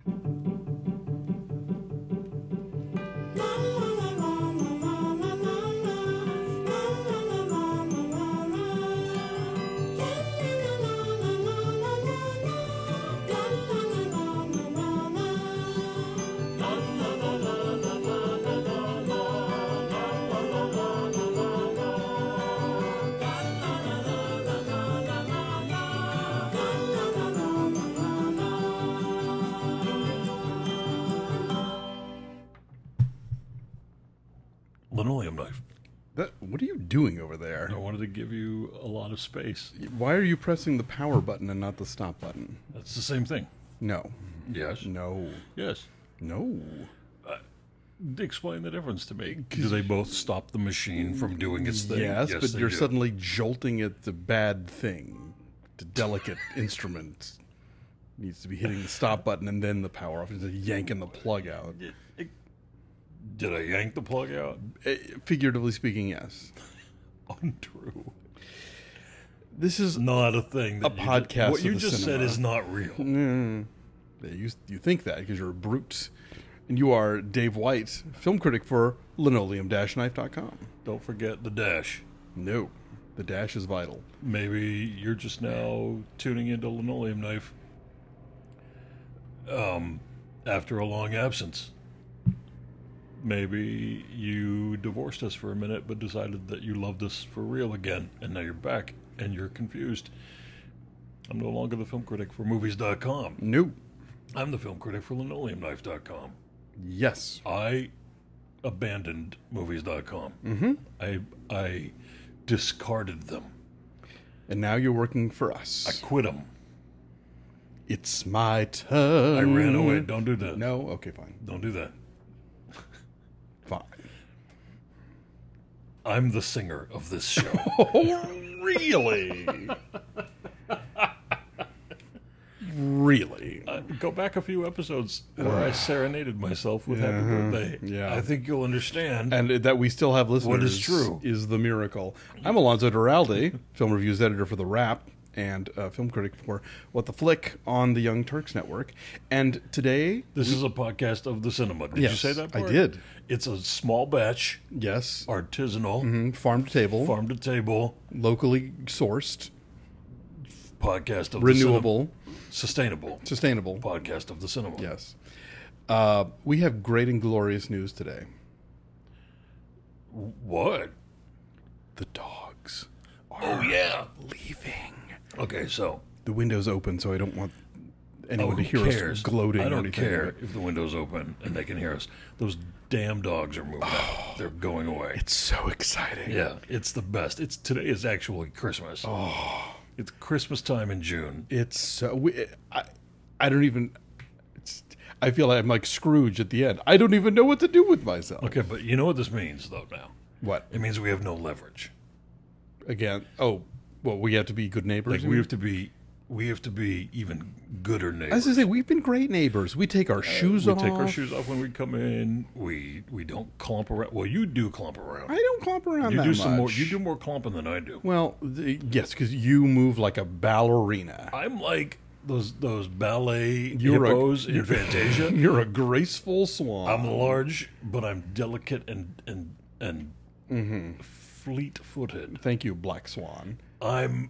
Linoleum knife. What are you doing over there? I wanted to give you a lot of space. Why are you pressing the power button and not the stop button? That's the same thing. No. Yes. No. Yes. No. Explain the difference to me. Do they both stop the machine from doing its thing? Yes, but they you're do. suddenly jolting at the bad thing. The delicate instrument needs to be hitting the stop button and then the power off. It's yanking the plug out. Did I yank the plug out? Figuratively speaking, yes. Untrue. This is Not a thing. That a podcast what of you the just said cinema. is not real. You think that because you're a brute. And you are Dave White, film critic for linoleum-knife.com. Don't forget the dash. No, the dash is vital. Maybe you're just now tuning into Linoleum Knife after a long absence. Maybe you divorced us for a minute but decided that you loved us for real again, and now you're back and you're confused. I'm no longer the film critic for movies.com. No. I'm the film critic for linoleumknife.com. Yes. I abandoned movies.com. Mm-hmm. I discarded them. And now you're working for us. I quit them. It's my turn. I ran away. Don't do that. No? Okay, fine. Don't do that. Fine. I'm the singer of this show. Oh, really? Really? Go back a few episodes where I serenaded myself with Happy Birthday. Yeah. I think you'll understand. And that we still have listeners What is true? Is the miracle. I'm Alonzo Duralde, film reviews editor for The Wrap and film critic for What the Flick on the Young Turks Network. And today... This is a podcast of the cinema. Did you Yes, say that part? I did. It's a small batch, Yes. artisanal, Farm to table. farm to table Locally sourced. podcast of Renewable. the cinema. Sustainable Sustainable. podcast of the cinema. Yes. We have great and glorious news today. What? The dogs are Oh, yeah. leaving. Okay, so The window's open, so I don't want anyone who to hear cares? us gloating I or don't anything. care if the window's open and they can hear us. Those damn dogs are moving out. They're going away. It's so exciting. Yeah, it's the best. Today is actually Christmas. Oh, it's Christmas time in June. It's so... I don't even... I feel like I'm like Scrooge at the end. I don't even know what to do with myself. Okay, but you know what this means though now? What? It means we have no leverage. Again? Oh, well, we have to be good neighbors? Like you we mean? have to be even gooder I was neighbors. going to say, we've been great neighbors. We take our shoes we off. take our shoes off when we come in. We don't clump around. Well, you do clump around. I don't clomp around You that do much. some more. You do more clumping than I do. Well, yes, because you move like a ballerina. I'm like those ballet You're hippos in Fantasia. You're a graceful swan. I'm large, but I'm delicate and fleet-footed. Thank you, Black Swan. I'm,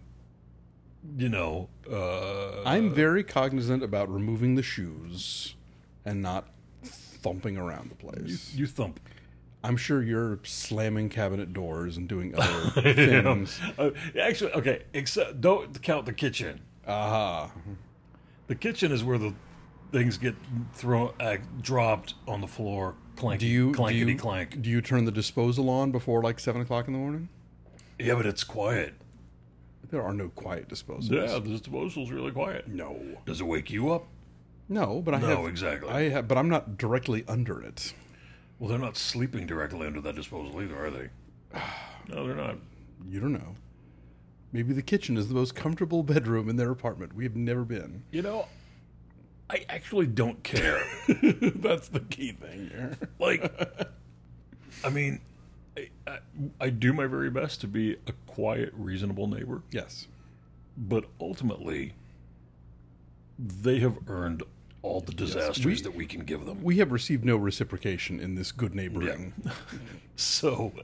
I'm very cognizant about removing the shoes and not thumping around the place. you thump. I'm sure you're slamming cabinet doors and doing other things. Actually, okay. Except don't count the kitchen. Aha. The kitchen is where the things get dropped on the floor. Clankety clank. Do you turn the disposal on before like 7 o'clock in the morning? Yeah, but it's quiet. There are no quiet disposals. Yeah, the disposal's really quiet. No. Does it wake you up? No, but I No, have... exactly. but I'm not directly under it. Well, they're not sleeping directly under that disposal either, are they? No, they're not. You don't know. Maybe the kitchen is the most comfortable bedroom in their apartment. We have never been. I actually don't care. That's the key thing here. Like, I mean, I do my very best to be a quiet, reasonable neighbor, Yes. but ultimately, they have earned all the disasters that we can give them. We have received no reciprocation in this good neighboring. Yeah. So,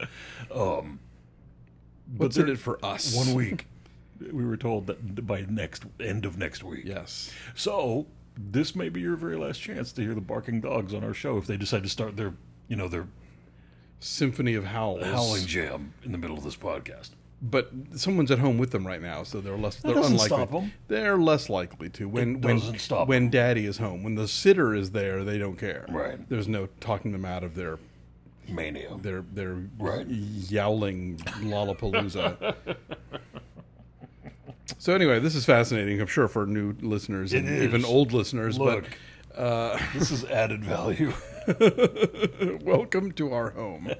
What's in it for us? 1 week. We were told that by end of next week. Yes. So this may be your very last chance to hear the barking dogs on our show if they decide to start their Symphony of howls. howling jam in the middle of this podcast. But someone's at home with them right now, so they're doesn't unlikely. stop them. They're less likely to. It doesn't stop when Daddy is home. When the sitter is there, they don't care. Right. There's no talking them out of their Mania. right. Yowling Lollapalooza. So anyway, this is fascinating, I'm sure, for new listeners and even old listeners. Look, this is added value. But welcome to our home.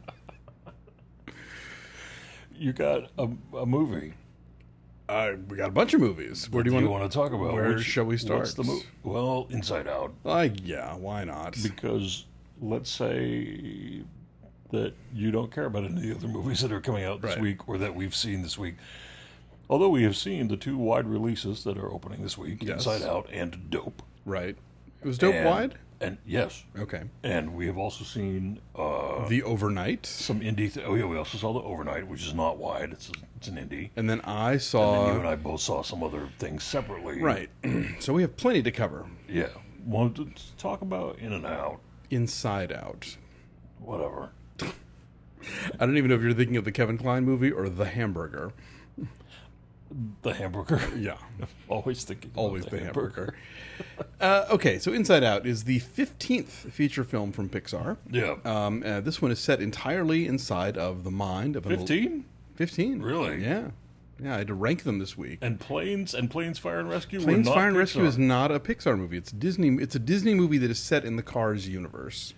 You got a movie. We got a bunch of movies. Where do you want to talk about? Where shall we start? What's the well, Inside Out. Yeah, why not? Because let's say that you don't care about any of the other movies that are coming out this week or that we've seen this week. Although we have seen the two wide releases that are opening this week, Inside Out and Dope. Right. It was Dope wide? And yes. Okay. And we have also seen The Overnight. some indie. We also saw The Overnight, which is not wide. It's an indie. And then I And saw... then you and I both saw some other things separately. Right. So we have plenty to cover. Yeah. Want to talk about In and Out. Inside Out. Whatever. I don't even know if you're thinking of the Kevin Kline movie or The Hamburger. The Hamburger. Yeah. Always thinking. Always the hamburger. Okay, so Inside Out is the 15th feature film from Pixar. Yeah. This one is set entirely inside of the mind of 15? 15. Really? Yeah. Yeah, I had to rank them this week. And Planes Fire and Rescue. Planes, were not Fire and Pixar. Rescue is not a Pixar movie. It's Disney. It's a Disney movie that is set in the Cars universe.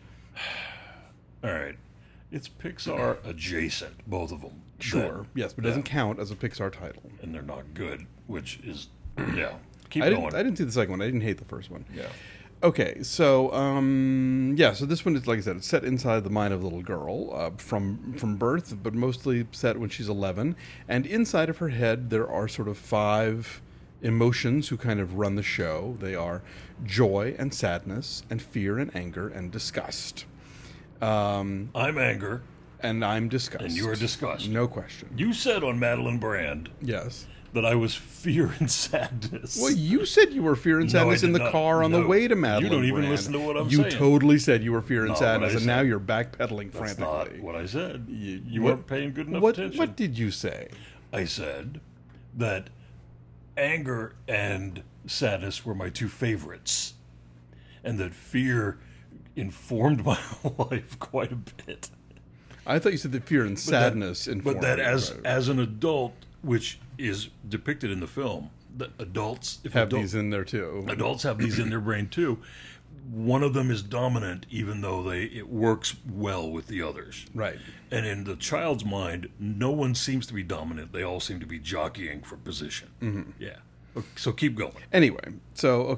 All right. It's Pixar adjacent, both of them. Sure. Yes, but it doesn't count as a Pixar title. And they're not good, which is, yeah. Keep I going. didn't see the second one. I didn't hate the first one. Yeah. Okay, so so this one is, like I said, it's set inside the mind of a little girl from birth, but mostly set when she's 11. And inside of her head, there are sort of 5 emotions who kind of run the show. They are joy and sadness and fear and anger and disgust. I'm anger. And I'm disgust. And you're disgust. No question. You said on Madeline Brand Yes. that I was fear and sadness. Well, you said you were fear and sadness in the car on the way to Madeline. You don't even Brand. listen to what I'm You saying. totally said you were fear and Not sadness, what I and now said. you're backpedaling That's frantically. not what I said. You What- weren't paying good enough what, attention. What did you say? I said that anger and sadness were my 2 favorites, and that fear informed my life quite a bit. I thought you said that fear and sadness informed But that you, as right. as an adult, which is depicted in the film, that adults have these in there too. adults have these in their brain too. One of them is dominant, even though it works well with the others. Right. And in the child's mind, no one seems to be dominant. They all seem to be jockeying for position. Mm-hmm. Yeah. So keep going. Anyway, so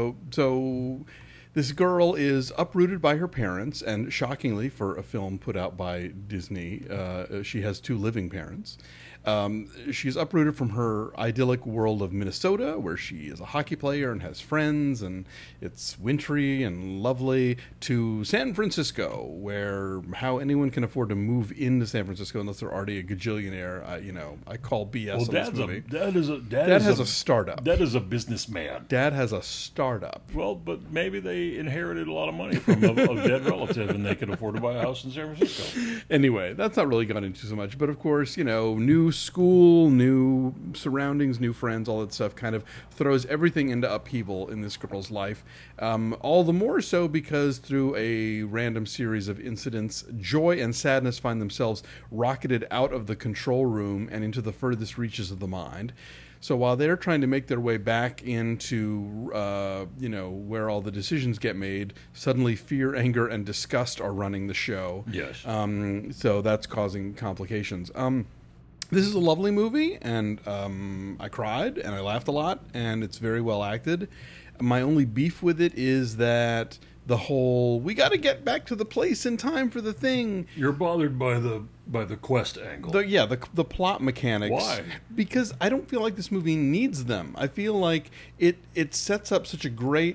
this girl is uprooted by her parents, and shockingly, for a film put out by Disney, she has 2 living parents. She's uprooted from her idyllic world of Minnesota, where she is a hockey player and has friends, and it's wintry and lovely, to San Francisco, where how anyone can afford to move into San Francisco unless they're already a gajillionaire. I call BS on this movie. Dad has a startup. Dad is a businessman. Dad has a startup. Well, but maybe they inherited a lot of money from a dead relative, and they could afford to buy a house in San Francisco. Anyway, that's not really gone into so much, but of course, new school, new surroundings, new friends, all that stuff kind of throws everything into upheaval in this girl's life. All the more so because through a random series of incidents, joy and sadness find themselves rocketed out of the control room and into the furthest reaches of the mind. So while they're trying to make their way back into, where all the decisions get made, suddenly fear, anger, and disgust are running the show. Yes. So that's causing complications. This is a lovely movie, and I cried, and I laughed a lot, and it's very well acted. My only beef with it is that the whole, we got to get back to the place in time for the thing. You're bothered by the quest angle. The plot mechanics. Why? Because I don't feel like this movie needs them. I feel like it sets up such a great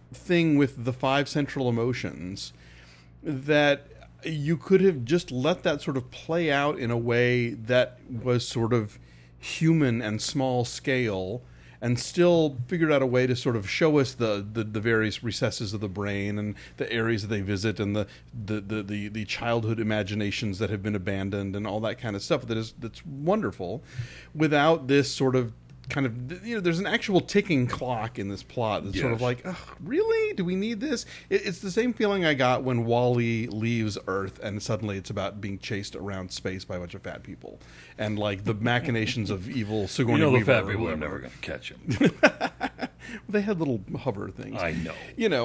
thing with the 5 central emotions that you could have just let that sort of play out in a way that was sort of human and small scale, and still figured out a way to sort of show us the various recesses of the brain and the areas that they visit, and the childhood imaginations that have been abandoned and all that kind of stuff that's wonderful, without this sort of kind of, there's an actual ticking clock in this plot that's sort of like, oh, really? Do we need this? It's the same feeling I got when Wall-E leaves Earth and suddenly it's about being chased around space by a bunch of fat people. And like the machinations of evil Sigourney Weaver. The fat people are never going to catch him. They had little hover things. I know.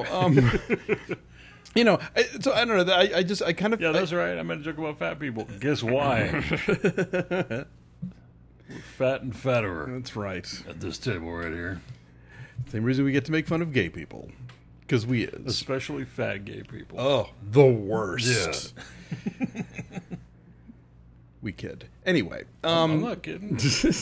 So I don't know. I kind of... Yeah, that's right. I meant to joke about fat people. Guess why? We're fat and fatterer. That's right. At this table right here. Same reason we get to make fun of gay people. Because we is. Especially fat gay people. Oh, the worst. Yeah. We kid. Anyway. I'm not kidding.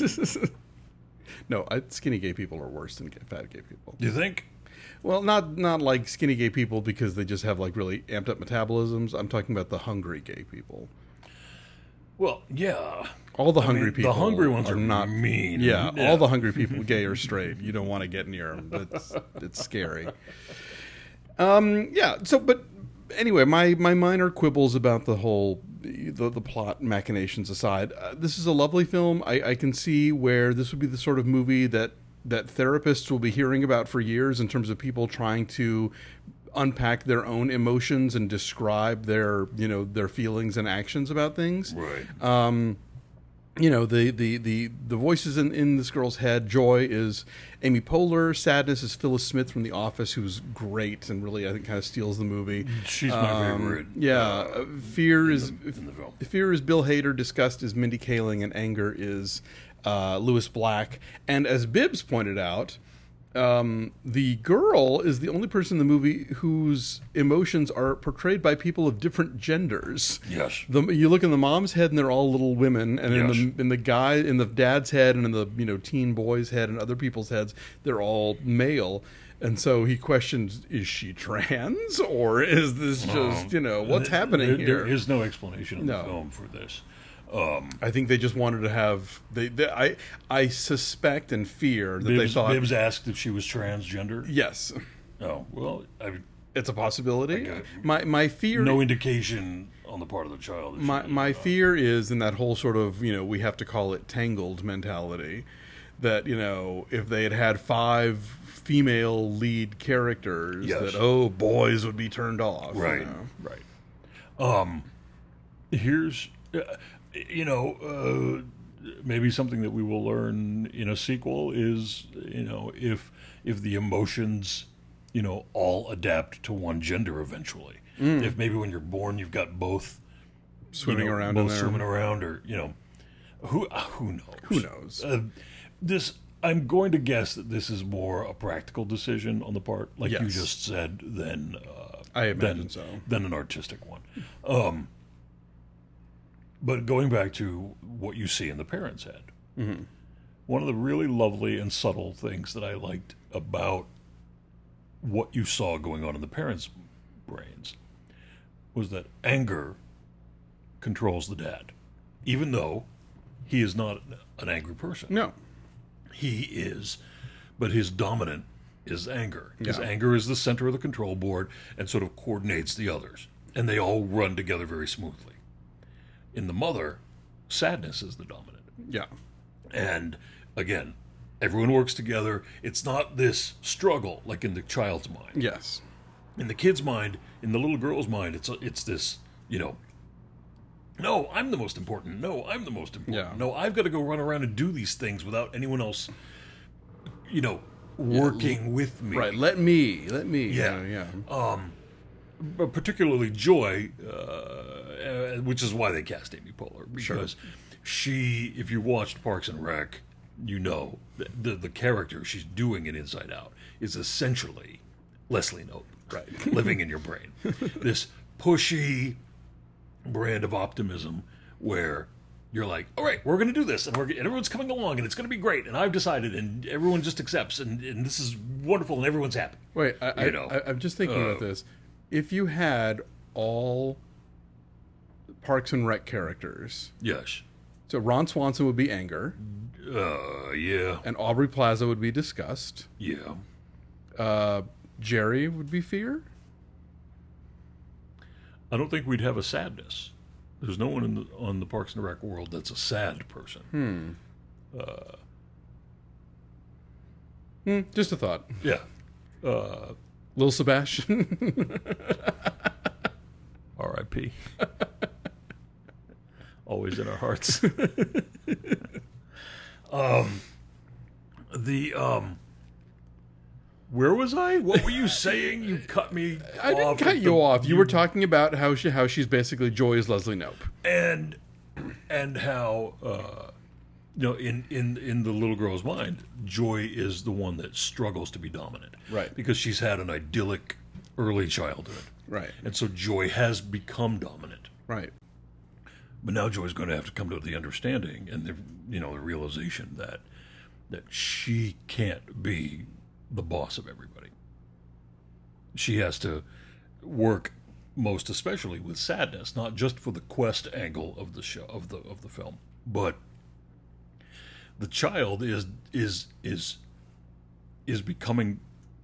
No, skinny gay people are worse than fat gay people. You think? Well, not like skinny gay people because they just have like really amped up metabolisms. I'm talking about the hungry gay people. Well, yeah. All the hungry people. The hungry ones are not mean. Yeah, all the hungry people, gay or straight, you don't want to get near them. It's scary. Yeah. So, but anyway, my minor quibbles about the whole the plot machinations aside, this is a lovely film. I can see where this would be the sort of movie that therapists will be hearing about for years in terms of people trying to unpack their own emotions and describe their feelings and actions about things. Right. The voices in this girl's head. Joy is Amy Poehler. Sadness is Phyllis Smith from The Office, who's great and really, I think, kind of steals the movie. She's my favorite. Yeah. Fear is in the film. Fear is Bill Hader. Disgust is Mindy Kaling, and anger is Lewis Black. And as Bibbs pointed out, the girl is the only person in the movie whose emotions are portrayed by people of different genders. Yes. You look in the mom's head and they're all little women, and Yes. in the dad's head and in the teen boy's head and other people's heads, they're all male. And so he questions, is she trans, or is this just, what's happening here? There is no explanation in the film for this. I think they just wanted to have. I suspect and fear that they thought Bibbs asked if she was transgender. Yes. Oh well, It's a possibility. Okay. My fear. No indication on the part of the child. My fear is in that whole sort of we have to call it tangled mentality. That if they had 5 female lead characters, yes. that boys would be turned off. Right. Right. Here's. Maybe something that we will learn in a sequel is, if the emotions, all adapt to one gender eventually. If maybe when you're born you've got both swimming around, or who knows? Who knows? I'm going to guess that this is more a practical decision on the part, like yes. you just said, than I imagine so. Than an artistic one. But going back to what you see in the parent's head, mm-hmm. one of the really lovely and subtle things that I liked about what you saw going on in the parents' brains was that anger controls the dad, even though he is not an angry person. No. He is, but his dominant is anger. His Yeah. anger is the center of the control board and sort of coordinates the others, and they all run together very smoothly. In the mother, sadness is the dominant. Yeah. And again, everyone works together. It's not this struggle like in the child's mind. Yes. In the kid's mind, in the little girl's mind, it's this, no, I'm the most important. No, I'm the most important. Yeah. No, I've got to go run around and do these things without anyone else, working with me. Right. Let me. Yeah. Yeah. But particularly Joy, which is why they cast Amy Poehler, because she, if you watched Parks and Rec, the character she's doing in Inside Out is essentially Leslie Knope, right, living in your brain. This pushy brand of optimism where you're like, all right, we're going to do this, and everyone's coming along, and it's going to be great, and I've decided, and everyone just accepts, and this is wonderful, and everyone's happy. Wait, I'm just thinking about this. If you had all Parks and Rec characters, yes, so Ron Swanson would be anger, yeah, and Aubrey Plaza would be disgust, yeah, Jerry would be fear. I don't think we'd have a sadness. There's no one on the Parks and Rec world that's a sad person. Just a thought. Yeah. Little Sebastian. R.I.P. Always in our hearts. Where was I? What were you saying? You cut me off. I didn't cut you off. You were talking about how she's basically Joy is Leslie Knope. And how in the little girl's mind, Joy is the one that struggles to be dominant. Right. Because she's had an idyllic early childhood. Right. And so Joy has become dominant. Right. But now Joy's going to have to come to the understanding and the realization that she can't be the boss of everybody. She has to work most especially with sadness, not just for the quest angle of the show of the film, but the child is becoming,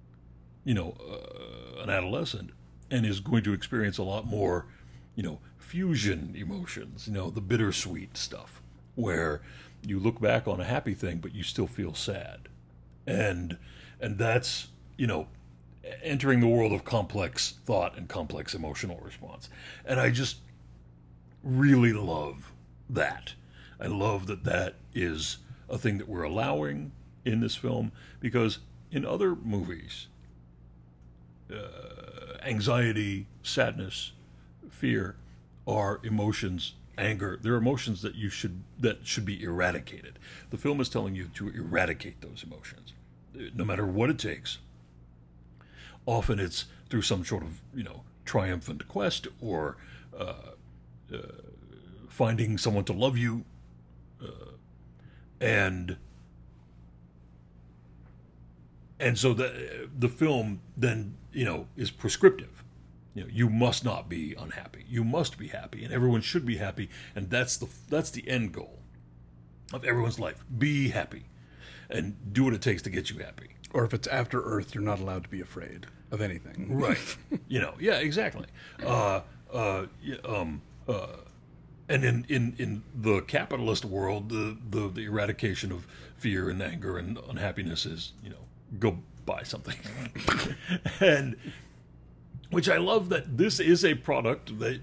an adolescent and is going to experience a lot more, fusion emotions, the bittersweet stuff, where you look back on a happy thing, but you still feel sad. And that's, entering the world of complex thought and complex emotional response. And I just really love that. I love that is a thing that we're allowing in this film, because in other movies, anxiety, sadness, fear are emotions. Anger, they're emotions that should be eradicated. The film is telling you to eradicate those emotions, no matter what it takes. Often it's through some sort of triumphant quest, or finding someone to love you, and so the film then is prescriptive. You must not be unhappy. You must be happy, and everyone should be happy, and that's the end goal of everyone's life. Be happy, and do what it takes to get you happy. Or if it's After Earth, you're not allowed to be afraid of anything. Right. Yeah, exactly. And in the capitalist world, the eradication of fear and anger and unhappiness is, go buy something. And which I love that this is a product that,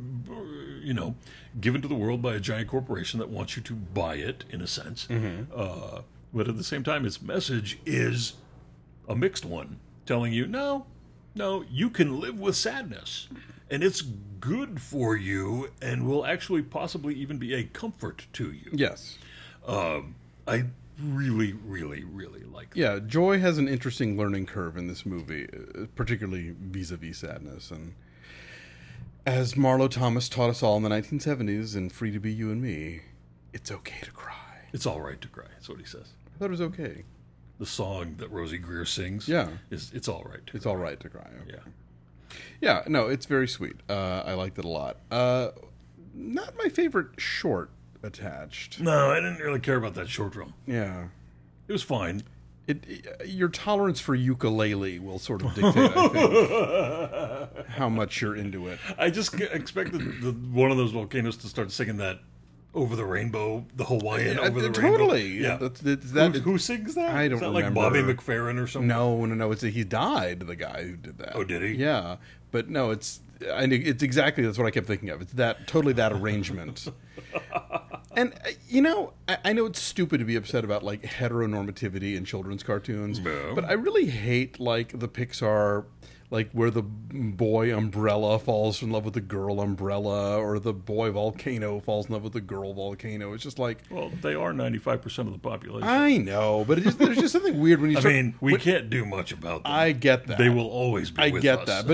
given to the world by a giant corporation that wants you to buy it, in a sense. Mm-hmm. But at the same time, its message is a mixed one, telling you, no, you can live with sadness, and it's good for you, and will actually possibly even be a comfort to you. Yes. I really, really, really like that. Yeah, Joy has an interesting learning curve in this movie, particularly vis-a-vis sadness. And as Marlo Thomas taught us all in the 1970s in Free to Be You and Me, it's okay to cry. It's all right to cry. That's what he says. I thought it was okay. The song that Rosie Greer sings, it's all right to cry. It's all right to cry. Okay. Yeah. Yeah, no, it's very sweet. I liked it a lot. Not my favorite short attached. No, I didn't really care about that short film. Yeah. It was fine. Your tolerance for ukulele will sort of dictate, I think, how much you're into it. I just expected one of those volcanoes to start singing that Over the Rainbow, the Hawaiian Over the Rainbow. Totally. Yeah. Who sings that? I don't remember. Like Bobby McFerrin or something? No. He died, the guy who did that. Oh, did he? Yeah. But no, it's exactly, that's what I kept thinking of. It's totally that arrangement. And, I know it's stupid to be upset about, like, heteronormativity in children's cartoons, but I really hate, like, the Pixar, like, where the boy umbrella falls in love with the girl umbrella, or the boy volcano falls in love with the girl volcano. It's just like... Well, they are 95% of the population. I know, but there's just something weird when you start... we can't do much about them. I get that. They will always be with us. I get that. But it's just when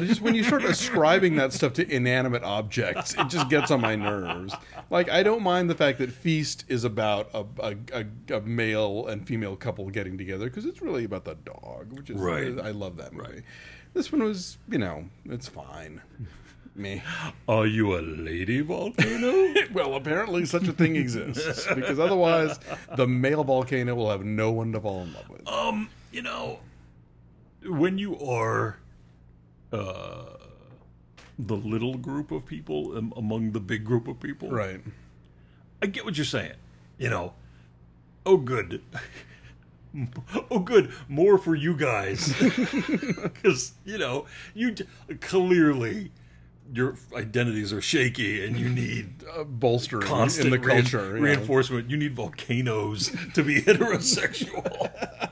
you start ascribing that stuff to inanimate objects, it just gets on my nerves. Like, I don't mind the fact that Feast is about a male and female couple getting together, because it's really about the dog, which is Right. I love that movie. Right. This one was, you know, it's fine. Me. Are you a lady volcano? Well, apparently such a thing exists, because otherwise the male volcano will have no one to fall in love with. You know, when you are the little group of people among the big group of people, Right. I get what you're saying. You know, oh good, oh good, more for you guys, because you know clearly your identities are shaky and you need Bolstering constant in the culture. reinforcement. You need volcanoes to be heterosexual.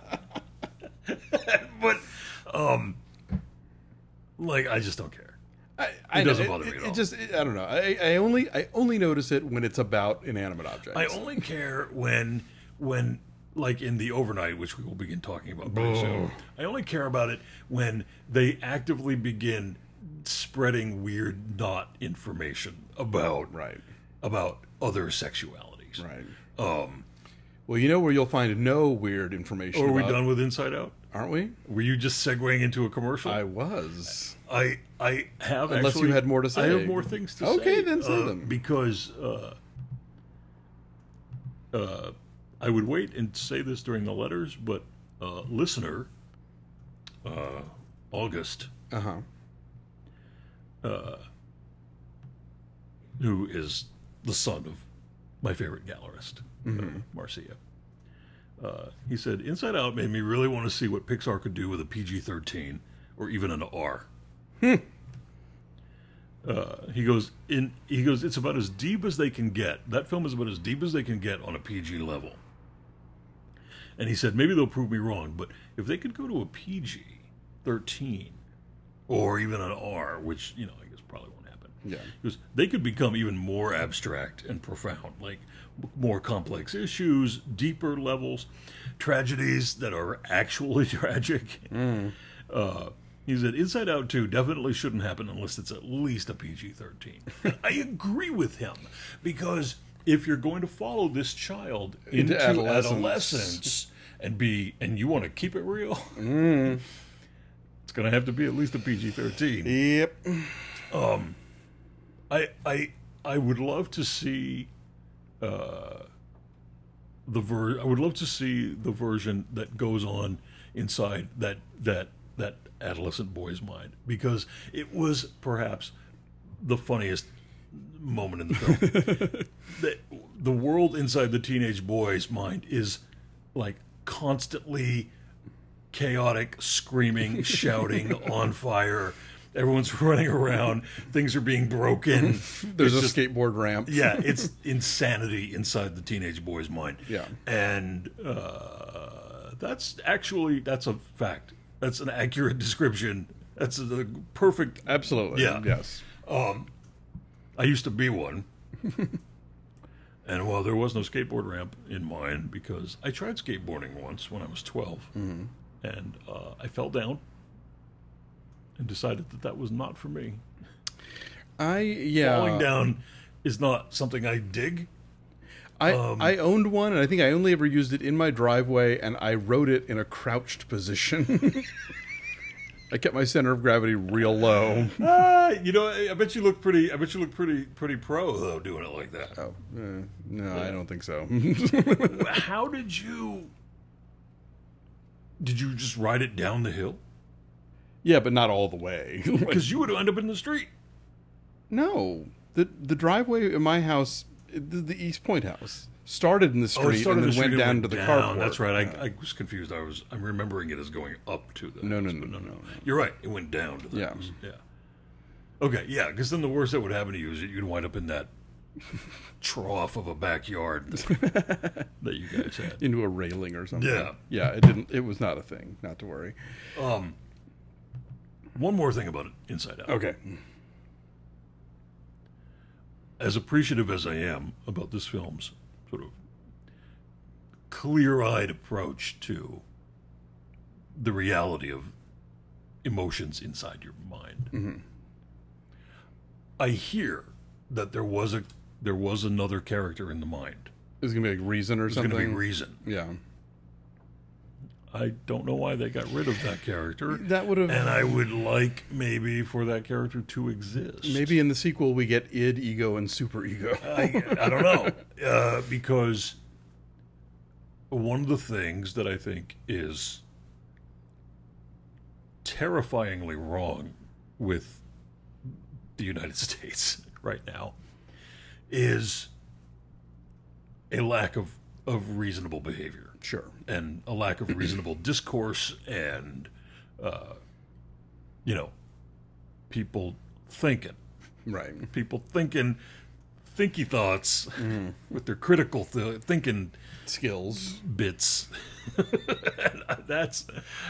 But, like, I just don't care. It doesn't bother me at all. I don't know. I only notice it when it's about inanimate objects. I only care when, like in the Overnight, which we will begin talking about pretty soon. I only care about it when they actively begin spreading weird not information about other sexualities. Right. Well, you know where you'll find no weird information. Are we done with Inside Out? Aren't we? Were you just segueing into a commercial? I was. I have Unless actually, you had more to say. I have more things to say. Okay, then say them. Because I would wait and say this during the letters, but listener August, who is the son of my favorite gallerist, Marcia. He said, Inside Out made me really want to see what Pixar could do with a PG-13 or even an R. He goes, it's about as deep as they can get. That film is about as deep as they can get on a PG level. And he said, maybe they'll prove me wrong, but if they could go to a PG-13 or even an R, which, you know, I guess probably won't happen. Yeah. Because they could become even more abstract and profound, like more complex issues, deeper levels, tragedies that are actually tragic. He said, Inside Out 2 definitely shouldn't happen unless it's at least a PG-13. I agree with him, because if you're going to follow this child into adolescence and you want to keep it real, it's going to have to be at least a PG-13. Yep. I would love to see I would love to see the version that goes on inside that adolescent boy's mind, because it was perhaps the funniest moment in the film. The world inside the teenage boy's mind is like constantly chaotic, screaming, shouting, on fire. Everyone's running around. Things are being broken. There's a skateboard ramp. Yeah, it's insanity inside the teenage boy's mind. Yeah. And that's a fact. That's an accurate description. That's a perfect... Absolutely. Yeah. Yes. I used to be one. And while there was no skateboard ramp in mine, because I tried skateboarding once when I was 12, and I fell down and decided that was not for me. Falling down is not something I dig. I owned one, and I think I only ever used it in my driveway, and I rode it in a crouched position. I kept my center of gravity real low. You know, I bet you look pretty pro though doing it like that. Oh, no, I don't think so. How did you just ride it down the hill? Yeah, but not all the way. Because you would end up in the street. No, the driveway in my house, the East Point house, started in the street and then went down to the carport. That's right. I was confused. I'm remembering it as going up to the No. You're right. It went down to the house. Yeah. Okay. Yeah. Because then the worst that would happen to you is you'd wind up in that trough of a backyard that you guys had, into a railing or something. Yeah. Yeah. It was not a thing. Not to worry. One more thing about it, Inside Out. Okay. As appreciative as I am about this film's sort of clear-eyed approach to the reality of emotions inside your mind, I hear that there was another character in the mind. Is it going to be like Reason or something? It's going to be Reason. Yeah. I don't know why they got rid of that character. That would have... And I would like maybe for that character to exist. Maybe in the sequel we get id, ego, and super ego. I don't know. Because one of the things that I think is terrifyingly wrong with the United States right now is a lack of reasonable behavior. Sure. And a lack of reasonable discourse and, people thinking. Right. People thinking thinky thoughts with their critical thinking skills bits. That's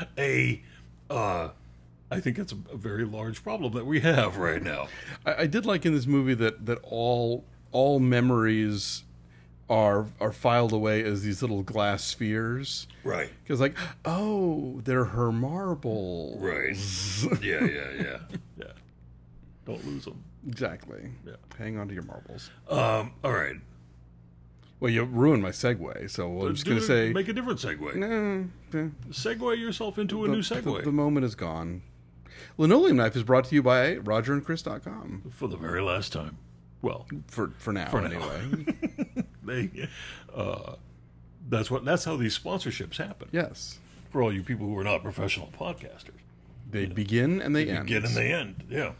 I think it's a very large problem that we have right now. I did like in this movie that all memories are filed away as these little glass spheres. Right. Because they're her marbles. Right. Yeah. Don't lose them. Exactly. Yeah. Hang on to your marbles. All right. Well, you ruined my segue, so I'm just going to say... Make a different segue. Segue yourself into a new segue. The moment is gone. Linoleum Knife is brought to you by RogerandChris.com. For the very last time. Well, for now, anyway. That's how these sponsorships happen. Yes. For all you people who are not professional podcasters. They begin and they end. Begin and they end, yeah.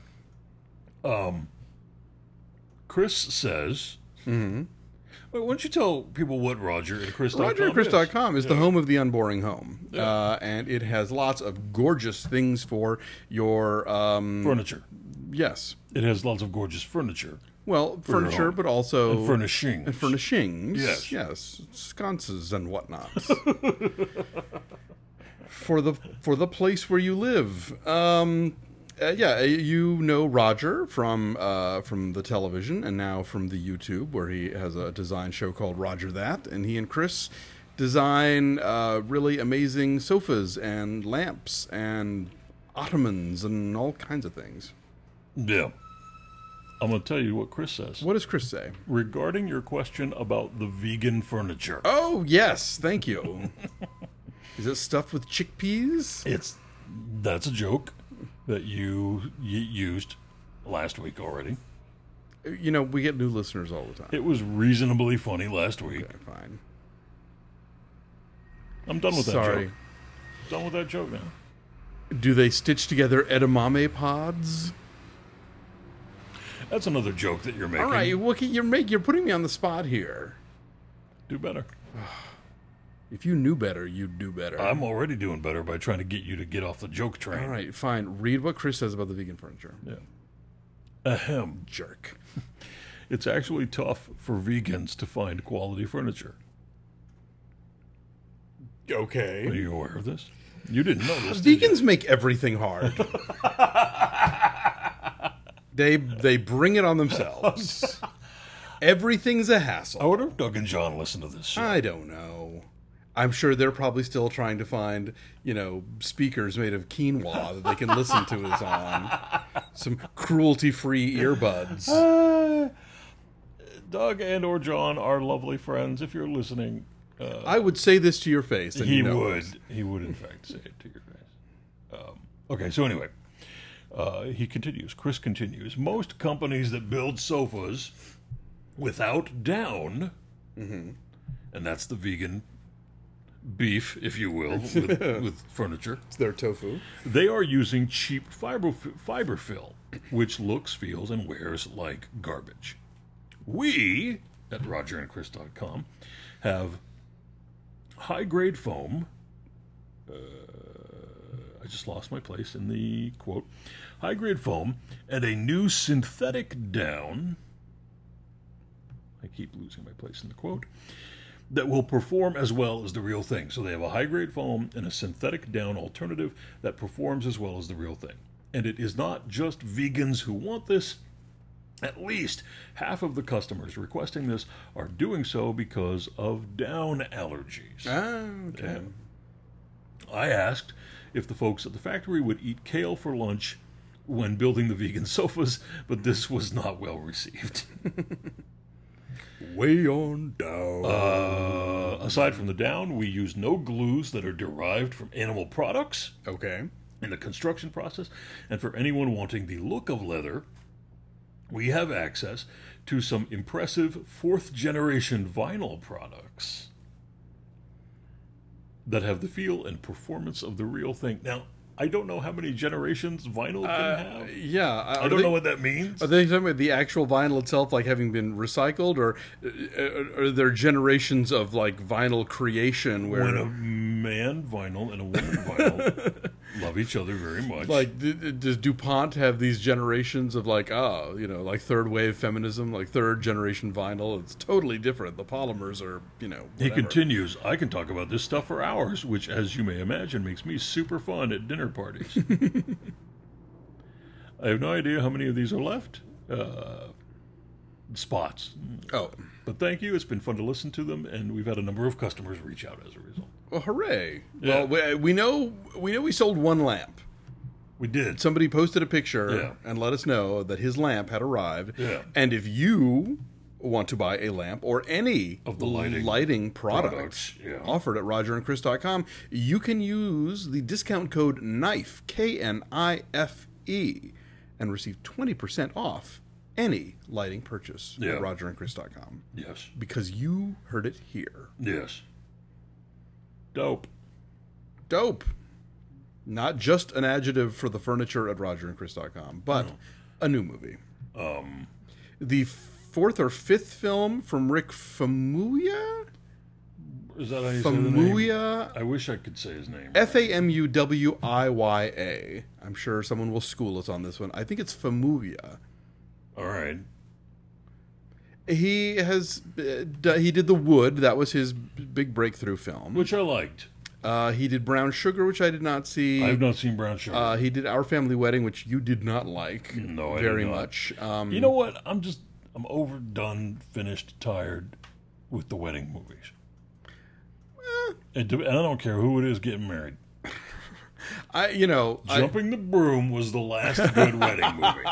Chris says... Mm-hmm. Why don't you tell people what RogerandChris.com is? RogerandChris.com is the home of the unboring home. Yeah. And it has lots of gorgeous things for your... furniture. Yes. It has lots of gorgeous furniture. Well, furniture, but also... And furnishings. And furnishings. Yes. Sconces and whatnot. for the place where you live. You know Roger from the television and now from the YouTube, where he has a design show called Roger That, and he and Chris design really amazing sofas and lamps and ottomans and all kinds of things. Yeah. I'm going to tell you what Chris says. What does Chris say? Regarding your question about the vegan furniture. Oh, yes. Thank you. Is it stuffed with chickpeas? That's a joke that you used last week already. You know, we get new listeners all the time. It was reasonably funny last week. Okay, fine. I'm done with that Sorry. joke. Done with that joke now. Do they stitch together edamame pods? That's another joke that you're making. All right, you're putting me on the spot here. Do better. If you knew better, you'd do better. I'm already doing better by trying to get you to get off the joke train. All right, fine. Read what Chris says about the vegan furniture. Yeah. Ahem. Jerk. It's actually tough for vegans to find quality furniture. Okay. Are you aware of this? You didn't know this. Vegans make everything hard. They bring it on themselves. Everything's a hassle. I wonder if Doug and John listen to this show. I don't know. I'm sure they're probably still trying to find, speakers made of quinoa that they can listen to us on. Some cruelty-free earbuds. Doug and or John are lovely friends. If you're listening... I would say this to your face. And he would. He would, in fact, say it to your face. Okay, so anyway... he continues. Chris continues. Most companies that build sofas without down, and that's the vegan beef, if you will, with furniture. It's their tofu. They are using cheap fiber fill, which looks, feels, and wears like garbage. We, at RogerandChris.com, have high-grade foam... I just lost my place in the quote. High-grade foam and a new synthetic down. I keep losing my place in the quote. That will perform as well as the real thing. So they have a high-grade foam and a synthetic down alternative that performs as well as the real thing. And it is not just vegans who want this. At least half of the customers requesting this are doing so because of down allergies. Ah, okay. I asked if the folks at the factory would eat kale for lunch when building the vegan sofas, but this was not well received. Way on down. Aside from the down, we use no glues that are derived from animal products Okay. in the construction process. And for anyone wanting the look of leather, we have access to some impressive fourth-generation vinyl products that have the feel and performance of the real thing. Now, I don't know how many generations vinyl can have. Yeah. I don't know what that means. Are they talking about the actual vinyl itself, like having been recycled, or are there generations of like vinyl creation where When a man vinyl and a woman vinyl love each other very much. like does DuPont have these generations of like like third wave feminism, like third generation vinyl? It's totally different. The polymers are He whatever. continues, I can talk about this stuff for hours, which, as you may imagine, makes me super fun at dinner parties. I have no idea how many of these are left. Spots. Oh, But thank you. It's been fun to listen to them, and we've had a number of customers reach out as a result. well, hooray! Yeah. Well, we know we sold one lamp. We did. Somebody posted a picture Yeah. and let us know that his lamp had arrived. Yeah. And if you want to buy a lamp or any Of the lighting products products, yeah. offered at rogerandchris.com, you can use the discount code KNIFE, KNIFE, and receive 20% off any lighting purchase Yeah. at rogerandchris.com. Yes. Because you heard it here. Yes. Dope. Dope. Not just an adjective for the furniture at rogerandchris.com, but a new movie. The fourth or fifth film from Rick Famuyiwa? Is that how you say the name? Famuyiwa? I wish I could say his name. Famuwiya. I'm sure someone will school us on this one. I think it's Famuyiwa. All right. He did The Wood. That was his big breakthrough film. Which I liked. He did Brown Sugar, which I did not see. I have not seen Brown Sugar. He did Our Family Wedding, which you did not like No, I did very not. much. You know what? I'm overdone, finished, tired with the wedding movies. And I don't care who it is getting married. Jumping the Broom was the last good wedding movie.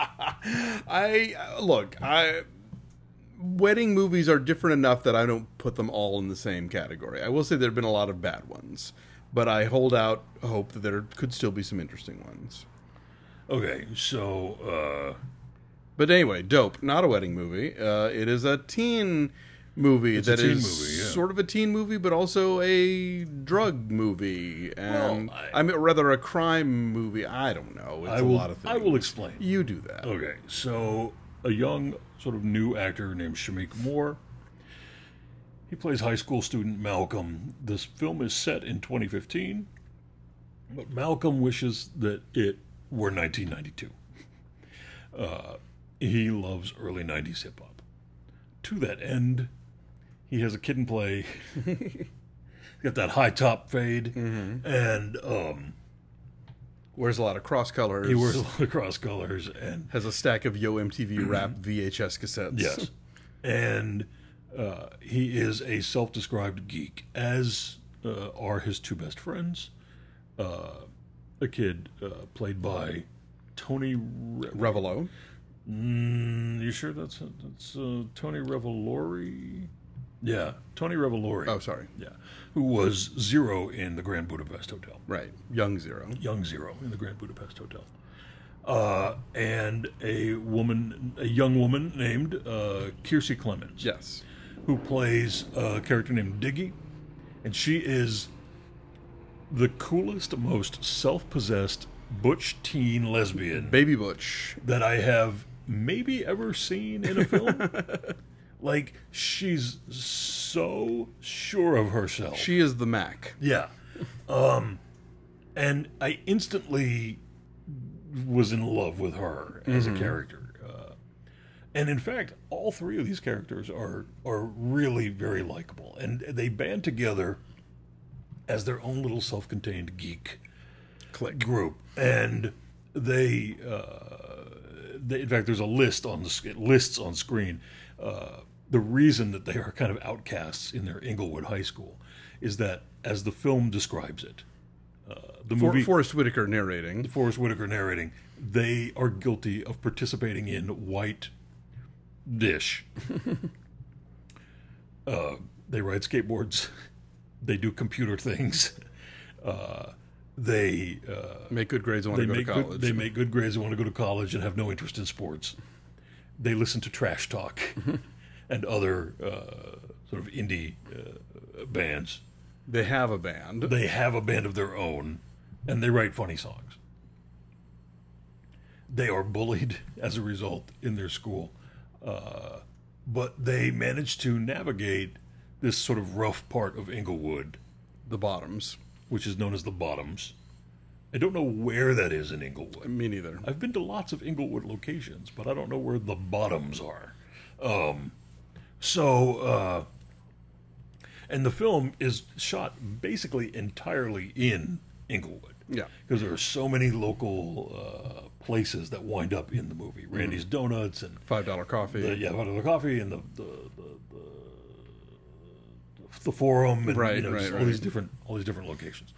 Wedding movies are different enough that I don't put them all in the same category. I will say there have been a lot of bad ones, but I hold out hope that there could still be some interesting ones. Okay, so But anyway, Dope, not a wedding movie. It is a teen movie It's a teen movie, yeah. sort of a teen movie, but also a drug movie, and Well, rather a crime movie. I don't know. It's a lot of things. I will explain. You do that. Okay, so a young, sort of new actor named Shamik Moore. He plays high school student Malcolm. This film is set in 2015, but Malcolm wishes that it were 1992. He loves early 90s hip hop. To that end, he has a kid and play. He's got that high top fade, and Wears a lot of cross colors. he wears a lot of cross colors, and Has a stack of Yo MTV Rap VHS cassettes. yes, and he is a self-described geek, as are his two best friends. A kid played by Tony Revelo. You sure that's Tony Revolori? Yeah, Tony Revolori. Oh, sorry. Yeah, who was Zero in the Grand Budapest Hotel. Right. Young Zero. Young Zero in the Grand Budapest Hotel. And a young woman named Kiersey Clemens. Yes. Who plays a character named Diggy. And she is the coolest, most self-possessed butch teen lesbian Baby Butch. that I have maybe ever seen in a film. Like, she's so sure of herself. She is the Mac. Yeah. And I instantly was in love with her as a character. And in fact, all three of these characters are really very likable. And they band together as their own little self-contained geek group. And they in fact, there's a lists on screen. The reason that they are kind of outcasts in their Inglewood high school is that, as the film describes it, the movie Forrest Whitaker narrating. they are guilty of participating in white dish. They ride skateboards. They do computer things. They make good grades and want to go to college. They make good grades and want to go to college and have no interest in sports. They listen to trash talk and other sort of indie bands. They have a band. They have a band of their own, and they write funny songs. They are bullied as a result in their school, but they manage to navigate this sort of rough part of Inglewood. The Bottoms. Which is known as the Bottoms. I don't know where that is in Inglewood. Me neither. I've been to lots of Inglewood locations, but I don't know where the Bottoms are. And the film is shot basically entirely in Inglewood. Yeah. Because there are so many local places that wind up in the movie. Randy's Donuts and $5 coffee. $5 coffee and the Forum and all these different locations.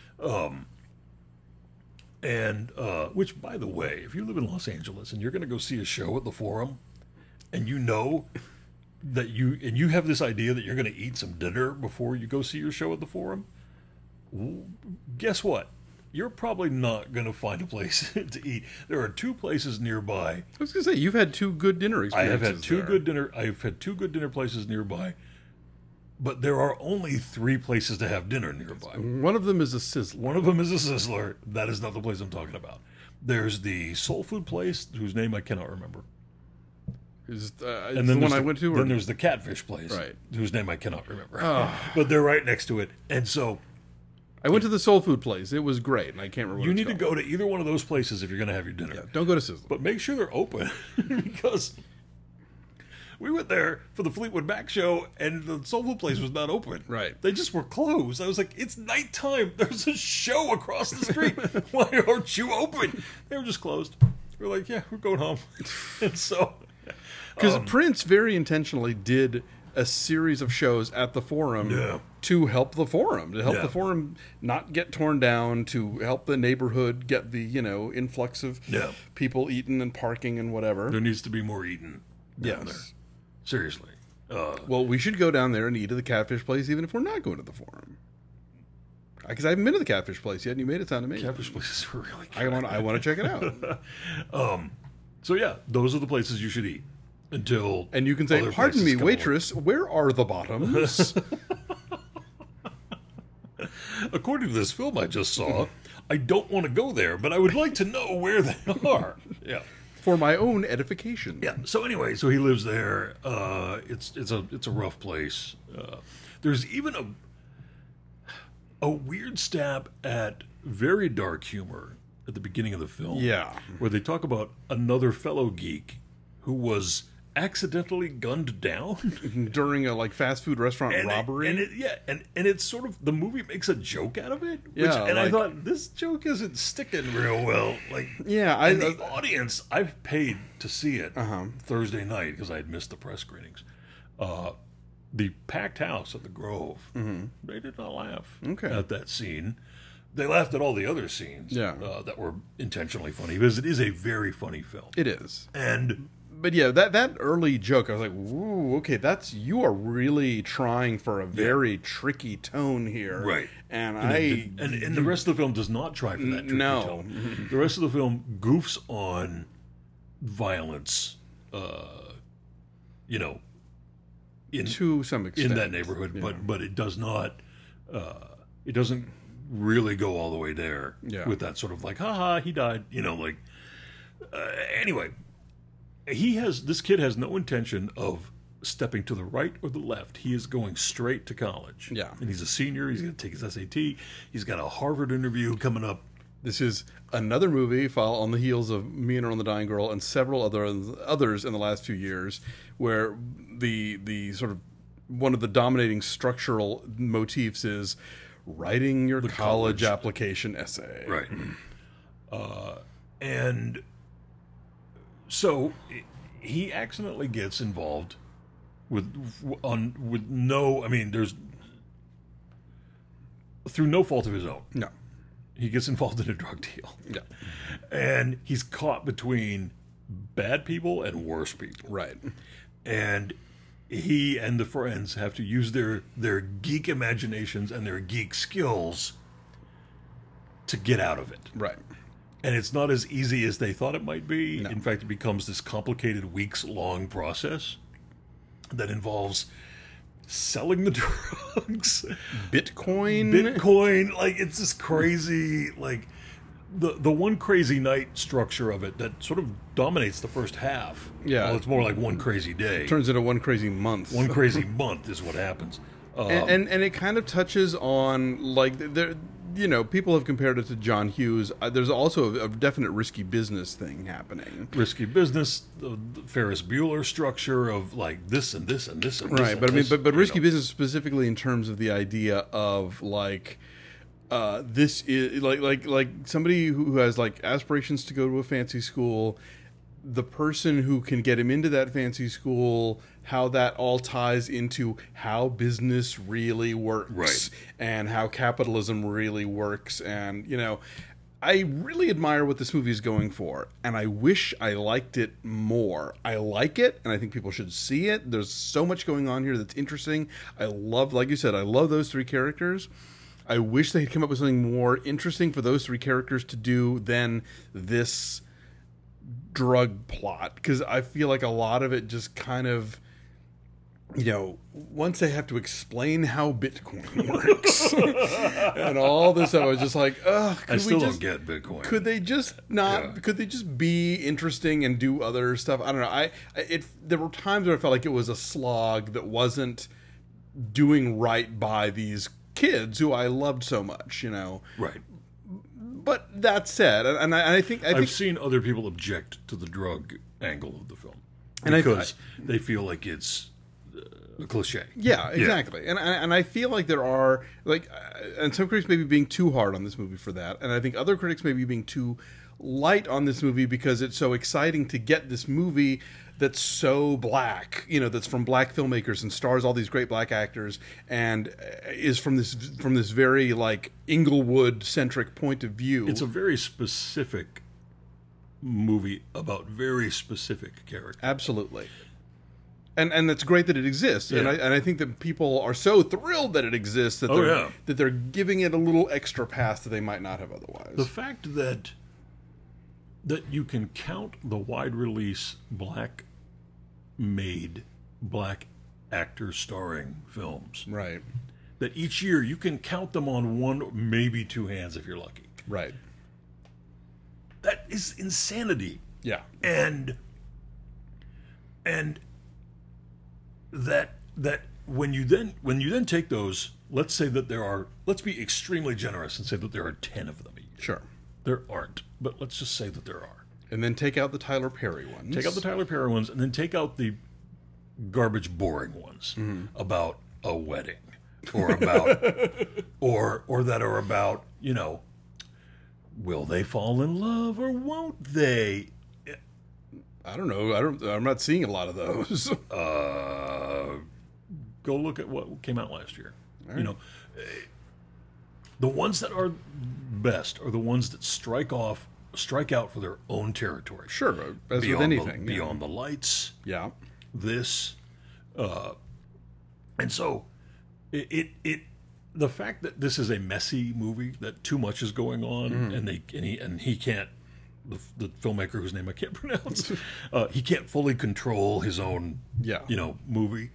Which, by the way, if you live in Los Angeles and you're going to go see a show at the Forum, and you know that you have this idea that you're going to eat some dinner before you go see your show at the Forum, guess what? You're probably not going to find a place to eat. There are 2 places nearby. I was going to say, you've had 2 good dinner experiences. I've had 2 good dinner places nearby. But there are only 3 places to have dinner nearby. One of them is a Sizzler. That is not the place I'm talking about. There's the soul food place, whose name I cannot remember. And then the one I went to? Then there's the catfish place, right, whose name I cannot remember. But they're right next to it. And so I went to the soul food place. It was great, and I can't remember what you it's need called. to go to either one of those places if you're going to have your dinner. Yeah, don't go to Sizzler. But make sure they're open, because we went there for the Fleetwood Mac show, and the soul food place was not open. Right. They just were closed. I was like, it's nighttime. There's a show across the street. Why aren't you open? They were just closed. We're like, yeah, we're going home. And so... Because Prince very intentionally did a series of shows at the Forum to help the Forum, the Forum not get torn down, to help the neighborhood get the, influx of people eating and parking and whatever. There needs to be more eating down there. Seriously. Well, we should go down there and eat at the catfish place, even if we're not going to the Forum. Because I haven't been to the catfish place yet, and you made it sound amazing. Catfish places are really good. I want to check it out. So yeah, those are the places you should eat until. And you can say, "Pardon me, waitress, where are the Bottoms?" According to this film I just saw, I don't want to go there, but I would like to know where they are. Yeah. For my own edification. Yeah. So anyway, so he lives there. It's a rough place. There's even a weird stab at very dark humor at the beginning of the film. Yeah. Where they talk about another fellow geek who was accidentally gunned down during a fast food restaurant robbery. And it's sort of, the movie makes a joke out of it. I thought, this joke isn't sticking real well. The audience, I've paid to see it Thursday night because I had missed the press screenings. The packed house at the Grove, they did not laugh at that scene. They laughed at all the other scenes that were intentionally funny, because it is a very funny film. It is. But yeah, that early joke, I was like, "Whoa, okay, you are really trying for a very tricky tone here." Right. And the rest of the film does not try for that tricky tone. The rest of the film goofs on violence, to some extent in that neighborhood, but it does not. It doesn't really go all the way there with that sort of haha, he died. Anyway. This kid has no intention of stepping to the right or the left. He is going straight to college. Yeah. And he's a senior. He's going to take his SAT. He's got a Harvard interview coming up. This is another movie on the heels of Me and Earl and the Dying Girl and several others in the last few years, where the sort of one of the dominating structural motifs is writing your college application essay. Right. And so he accidentally gets involved there's through no fault of his own. No. he gets involved in a drug deal. Yeah. And he's caught between bad people and worse people. Right. And he and the friends have to use their geek imaginations and their geek skills to get out of it. Right. And it's not as easy as they thought it might be. No. In fact, it becomes this complicated, weeks-long process that involves selling the drugs, Bitcoin. Like, it's this crazy, like, the one crazy night structure of it that sort of dominates the first half. Yeah. Well, it's more like one crazy day. Turns into one crazy month. One crazy month is what happens. And it kind of touches on, like, there, you know, people have compared it to John Hughes. There's also a definite risky business thing happening. Risky business, the Ferris Bueller structure of like this and this and this and this. Right, and but this, I mean, but risky business specifically in terms of the idea of like, this is like somebody who has like aspirations to go to a fancy school. The person who can get him into that fancy school, how that all ties into how business really works, right, and how capitalism really works. And, you know, I really admire what this movie is going for, and I wish I liked it more. I like it, and I think people should see it. There's so much going on here that's interesting. I love, like you said, I love those three characters. I wish they had come up with something more interesting for those three characters to do than this drug plot, because I feel like a lot of it just kind of, you know, once they have to explain how Bitcoin works and all this stuff, I was just like, ugh. I still don't get Bitcoin. Could they just not? Yeah. Could they just be interesting and do other stuff? I don't know. There were times where I felt like it was a slog that wasn't doing right by these kids who I loved so much, you know. Right. But that said, and I think I've seen other people object to the drug angle of the film because they feel like it's a cliche. Yeah, exactly. Yeah. And I feel like there are like, and some critics may be being too hard on this movie for that, and I think other critics may be being too light on this movie because it's so exciting to get this movie that's so black, you know, that's from black filmmakers and stars all these great black actors and is from this very like Inglewood centric point of view. It's a very specific movie about very specific characters. Absolutely. And it's great that it exists. Yeah. And I think that people are so thrilled that it exists that they're giving it a little extra pass that they might not have otherwise. The fact that you can count the wide release black actor starring films. Right. That each year you can count them on one, maybe two hands if you're lucky. Right. That is insanity. Yeah. And that when you then take those, let's say that let's be extremely generous and say that there are 10 of them a year. Sure. There aren't, but let's just say that there are. And then take out the Tyler Perry ones. Take out the Tyler Perry ones, and then take out the garbage, boring ones about a wedding, or about, or that are about, you know, will they fall in love or won't they? I don't know. I'm not seeing a lot of those. Go look at what came out last year. Right. You know, the ones that are best are the ones that strike out for their own territory. Sure, as with anything. Beyond the Lights. Yeah. This. And so, the fact that this is a messy movie, that too much is going on, and he can't, the filmmaker whose name I can't pronounce, he can't fully control his own, movie.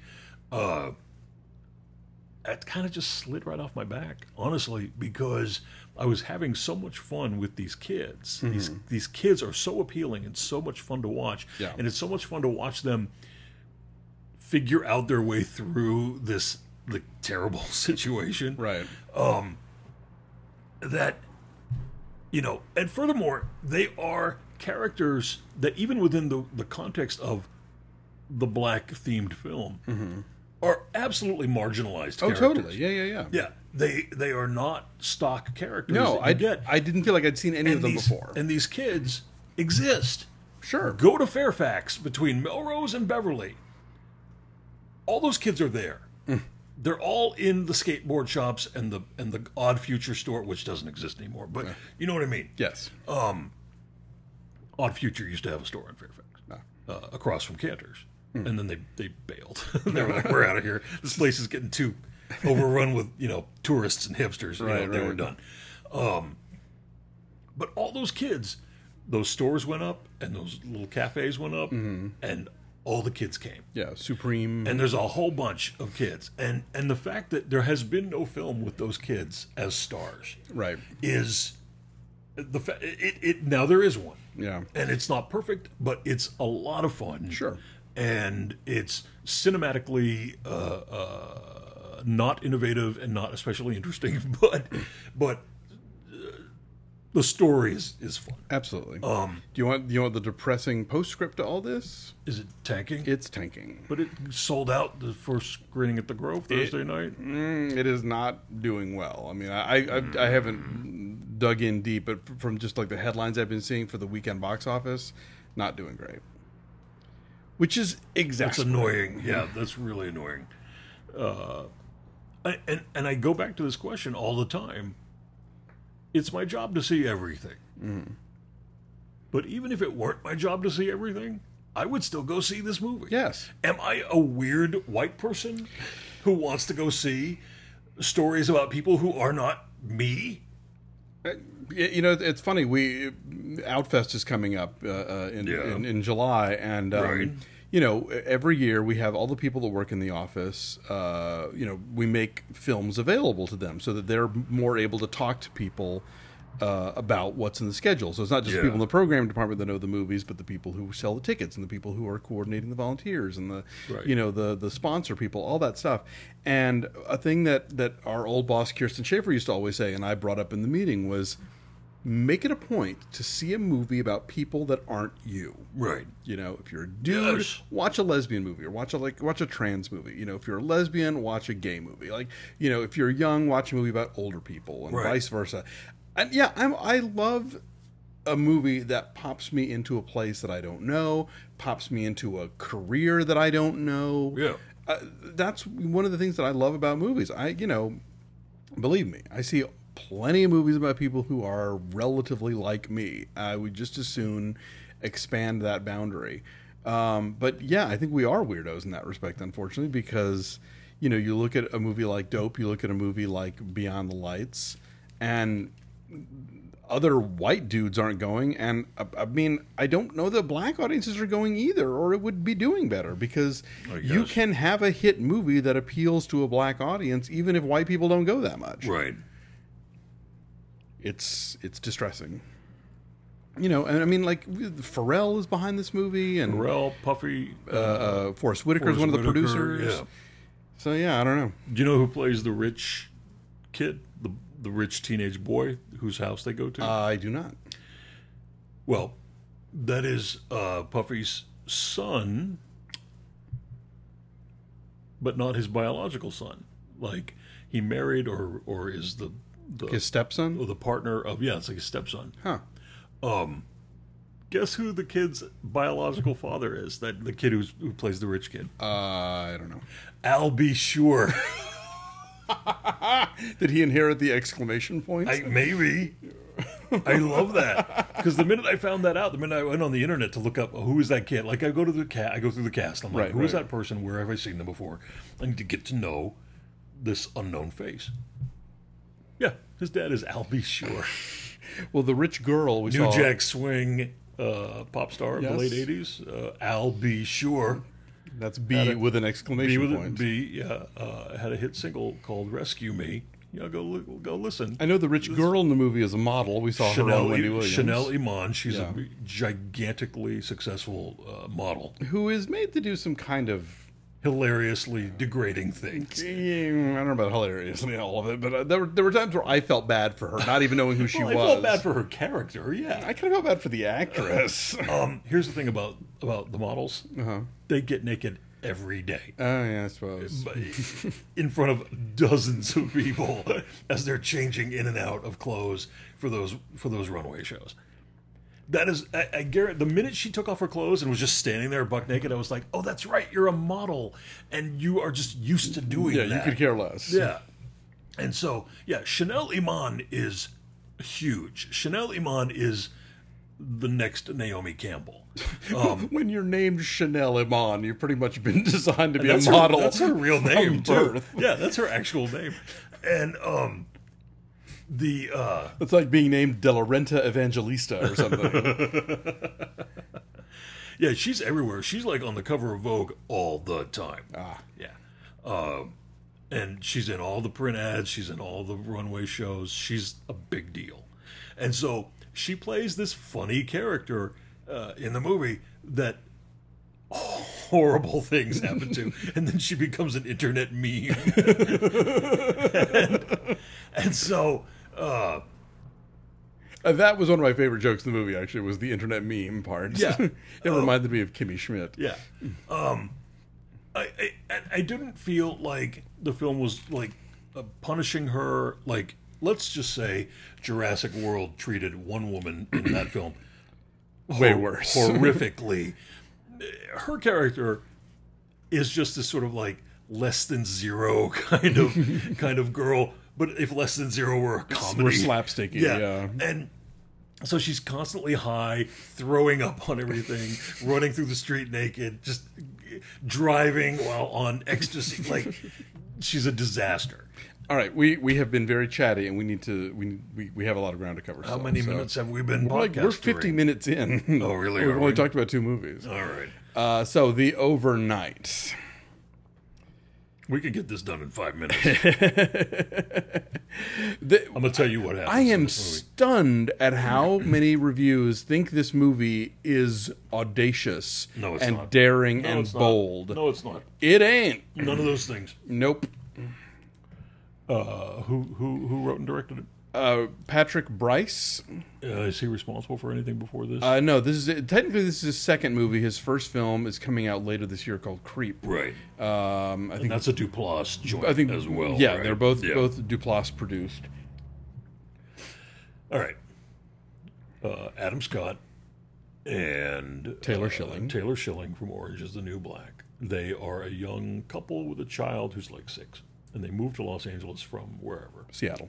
That kind of just slid right off my back, honestly, because I was having so much fun with these kids. Mm-hmm. These kids are so appealing and so much fun to watch. Yeah. And it's so much fun to watch them figure out their way through this terrible situation. Right. That, you know, and furthermore, they are characters that even within the context of the black-themed film are absolutely marginalized characters. Oh, totally. Yeah. Yeah, they are not stock characters. No, I didn't feel like I'd seen any of them before. And these kids exist. Sure. Go to Fairfax between Melrose and Beverly. All those kids are there. they're all in the skateboard shops and the Odd Future store, which doesn't exist anymore. But you know what I mean? Yes. Odd Future used to have a store in Fairfax, across from Cantor's, and then they bailed. They were like, "We're out of here. This place is getting too overrun with tourists and hipsters." They were done. But all those kids, those stores went up, and those little cafes went up, and all the kids came. Yeah, Supreme. And there's a whole bunch of kids, and the fact that there has been no film with those kids as stars, right, is now there is one. Yeah. And it's not perfect, but it's a lot of fun. Sure. And it's cinematically not innovative and not especially interesting, but the story is fun. Absolutely. Do you want the depressing postscript to all this? Is it tanking? It's tanking. But it sold out the first screening at the Grove Thursday night. It is not doing well. I mean, I haven't dug in deep, but from just like the headlines I've been seeing for the weekend box office, not doing great. Which is exactly That's annoying. Yeah, that's really annoying. And I go back to this question all the time. It's my job to see everything. But even if it weren't my job to see everything, I would still go see this movie. Yes. Am I a weird white person who wants to go see stories about people who are not me? It's funny. Outfest is coming up in July, and Right. Every year we have all the people that work in the office. We make films available to them so that they're more able to talk to people about what's in the schedule. So it's not just people in the program department that know the movies, but the people who sell the tickets and the people who are coordinating the volunteers and the sponsor people, all that stuff. And a thing that our old boss Kirsten Schaefer used to always say, and I brought up in the meeting, was make it a point to see a movie about people that aren't you. Right. If you're a dude, Yes. watch a lesbian movie, or watch a trans movie. If you're a lesbian, watch a gay movie. If you're young, watch a movie about older people, and vice versa. And I love a movie that pops me into a place that I don't know, pops me into a career that I don't know. Yeah. That's one of the things that I love about movies. Believe me, I see plenty of movies about people who are relatively like me. I would just as soon expand that boundary. But yeah, I think we are weirdos in that respect, unfortunately, because you look at a movie like Dope, you look at a movie like Beyond the Lights, and other white dudes aren't going, and I mean, I don't know that black audiences are going either, or it would be doing better, because you can have a hit movie that appeals to a black audience even if white people don't go that much. Right. It's distressing. And I mean, like, Pharrell is behind this movie, and Pharrell, Puffy, Forrest Whitaker is one of the producers. Yeah. So yeah, I don't know. Do you know who plays the rich kid, the rich teenage boy whose house they go to? I do not. Well, that is Puffy's son, but not his biological son. Like, he married or is the His stepson? or the partner of, it's like his stepson. Huh. Guess who the kid's biological father is? That the kid who plays the rich kid. I don't know. I'll be sure. Did he inherit the exclamation points? Maybe. I love that, because the minute I found that out, the minute I went on the internet to look up who is that kid, like I go through the cast. I'm like, who is that person? Where have I seen them before? I need to get to know this unknown face. Yeah, his dad is Al B. Sure. Well, the rich girl we New saw. Jack Swing pop star of the late 80s, Al B. Sure. That's B with an exclamation point. Had a hit single called "Rescue Me." Go listen. I know the rich girl in the movie is a model. We saw her on Wendy Williams. Chanel Iman. She's a gigantically successful model who is made to do some kind of hilariously degrading things. I don't know about hilariously all of it, but there were times where I felt bad for her, not even knowing who she was. I felt bad for her character. Yeah, I kind of felt bad for the actress. Here's the thing about the models. They get naked every day. Oh, yeah, I suppose. In front of dozens of people as they're changing in and out of clothes for those runway shows. That is, I guarantee, the minute she took off her clothes and was just standing there buck naked, I was like, oh, that's right, you're a model, and you are just used to doing that. Yeah, you could care less. Yeah. And so, yeah, Chanel Iman is huge. Chanel Iman is the next Naomi Campbell. When you're named Chanel Iman, you've pretty much been designed to be a model. That's her real name, too. Birth. Yeah, that's her actual name. And, it's like being named De La Renta Evangelista or something. Yeah, she's everywhere. She's like on the cover of Vogue all the time. Yeah. And she's in all the print ads. She's in all the runway shows. She's a big deal. And so she plays this funny character in the movie that horrible things happen to. And then she becomes an internet meme. and so... that was one of my favorite jokes in the movie, actually, was the internet meme part. Yeah. It reminded me of Kimmy Schmidt. Yeah. I didn't feel like the film was like punishing her. Like, let's just say Jurassic World treated one woman in that film way worse, horrifically. Her character is just this sort of like less than zero kind of girl. But if Less Than Zero were a comedy, we're slapsticky. Yeah. And so she's constantly high, throwing up on everything, running through the street naked, just driving while on ecstasy. Like, she's a disaster. All right, we have been very chatty, and we have a lot of ground to cover. How many minutes have we been podcasting? We're 50 minutes in. Oh, really? We've only talked about 2 movies. All right. So The Overnight. We could get this done in 5 minutes. I'm going to tell you what happens. I am stunned at how many reviews think this movie is audacious and daring and bold. No, it's not. It ain't. None of those things. Nope. Who wrote and directed it? Patrick Bryce. Is he responsible for anything before this? No, this is his second movie. His first film is coming out later this year called Creep. Right. I think that's a Duplass joint as well. Yeah, right? they're both Duplass produced. All right. Adam Scott and Taylor Schilling. Taylor Schilling from Orange is the New Black. They are a young couple with a child who's like 6, and they moved to Los Angeles from wherever. Seattle.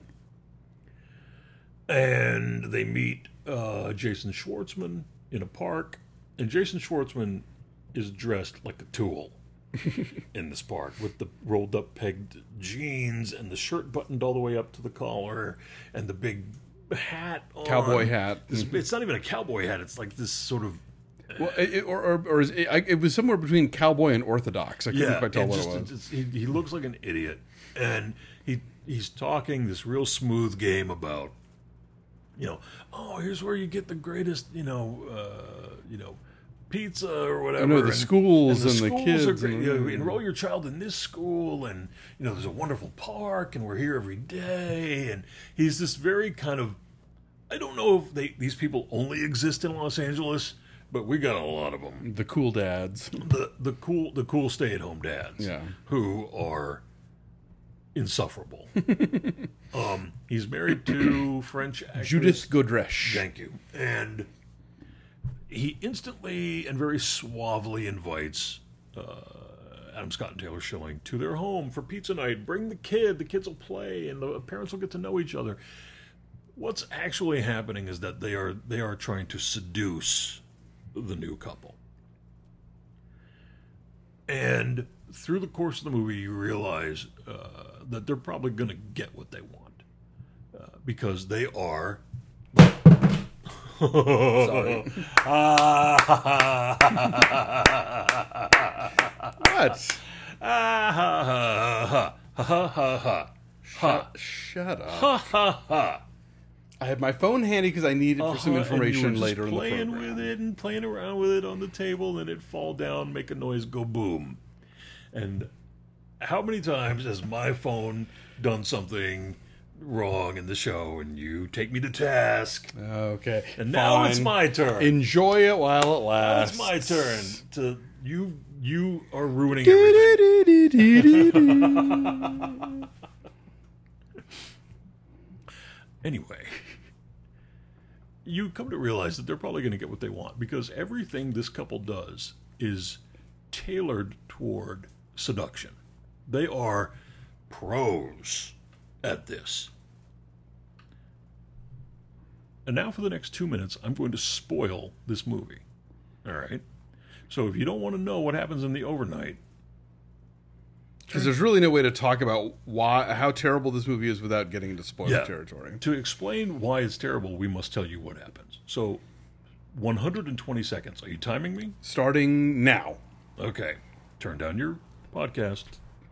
And they meet Jason Schwartzman in a park, and Jason Schwartzman is dressed like a tool in this park with the rolled up pegged jeans and the shirt buttoned all the way up to the collar and the big hat on. Cowboy hat. It's not even a cowboy hat. It's like this sort of... Well, it was somewhere between cowboy and orthodox. I couldn't quite tell what it was. He looks like an idiot, and he's talking this real smooth game about, here's where you get the greatest, pizza or whatever. I know the schools and the kids. Are great. Enroll your child in this school, and there's a wonderful park, and we're here every day. And he's this very kind of, I don't know if these people only exist in Los Angeles, but we got a lot of them. The cool dads, the cool stay-at-home dads, who are insufferable. He's married to French actress Judith Godrèche. Thank you. And he instantly and very suavely invites Adam Scott and Taylor Schilling to their home for pizza night. Bring the kid. The kids will play, and the parents will get to know each other. What's actually happening is that they are trying to seduce the new couple. And through the course of the movie, you realize that they're probably going to get what they want. Because they are... Sorry. What? Shut up. Ha ha ha. I had my phone handy because I needed for some information later in the program. Playing with it and playing around with it on the table, and it'd fall down, make a noise, go boom. And how many times has my phone done something wrong in the show, and you take me to task? Okay. And now it's my turn. Enjoy it while it lasts. Now it's my turn. You are ruining everything. Anyway, you come to realize that they're probably going to get what they want, because everything this couple does is tailored toward seduction. They are pros at this. And now for the next 2 minutes, I'm going to spoil this movie. All right? So if you don't want to know what happens in the overnight... Because there's really no way to talk about how terrible this movie is without getting into spoiler territory. To explain why it's terrible, we must tell you what happens. So, 120 seconds. Are you timing me? Starting now. Okay. Turn down your podcast.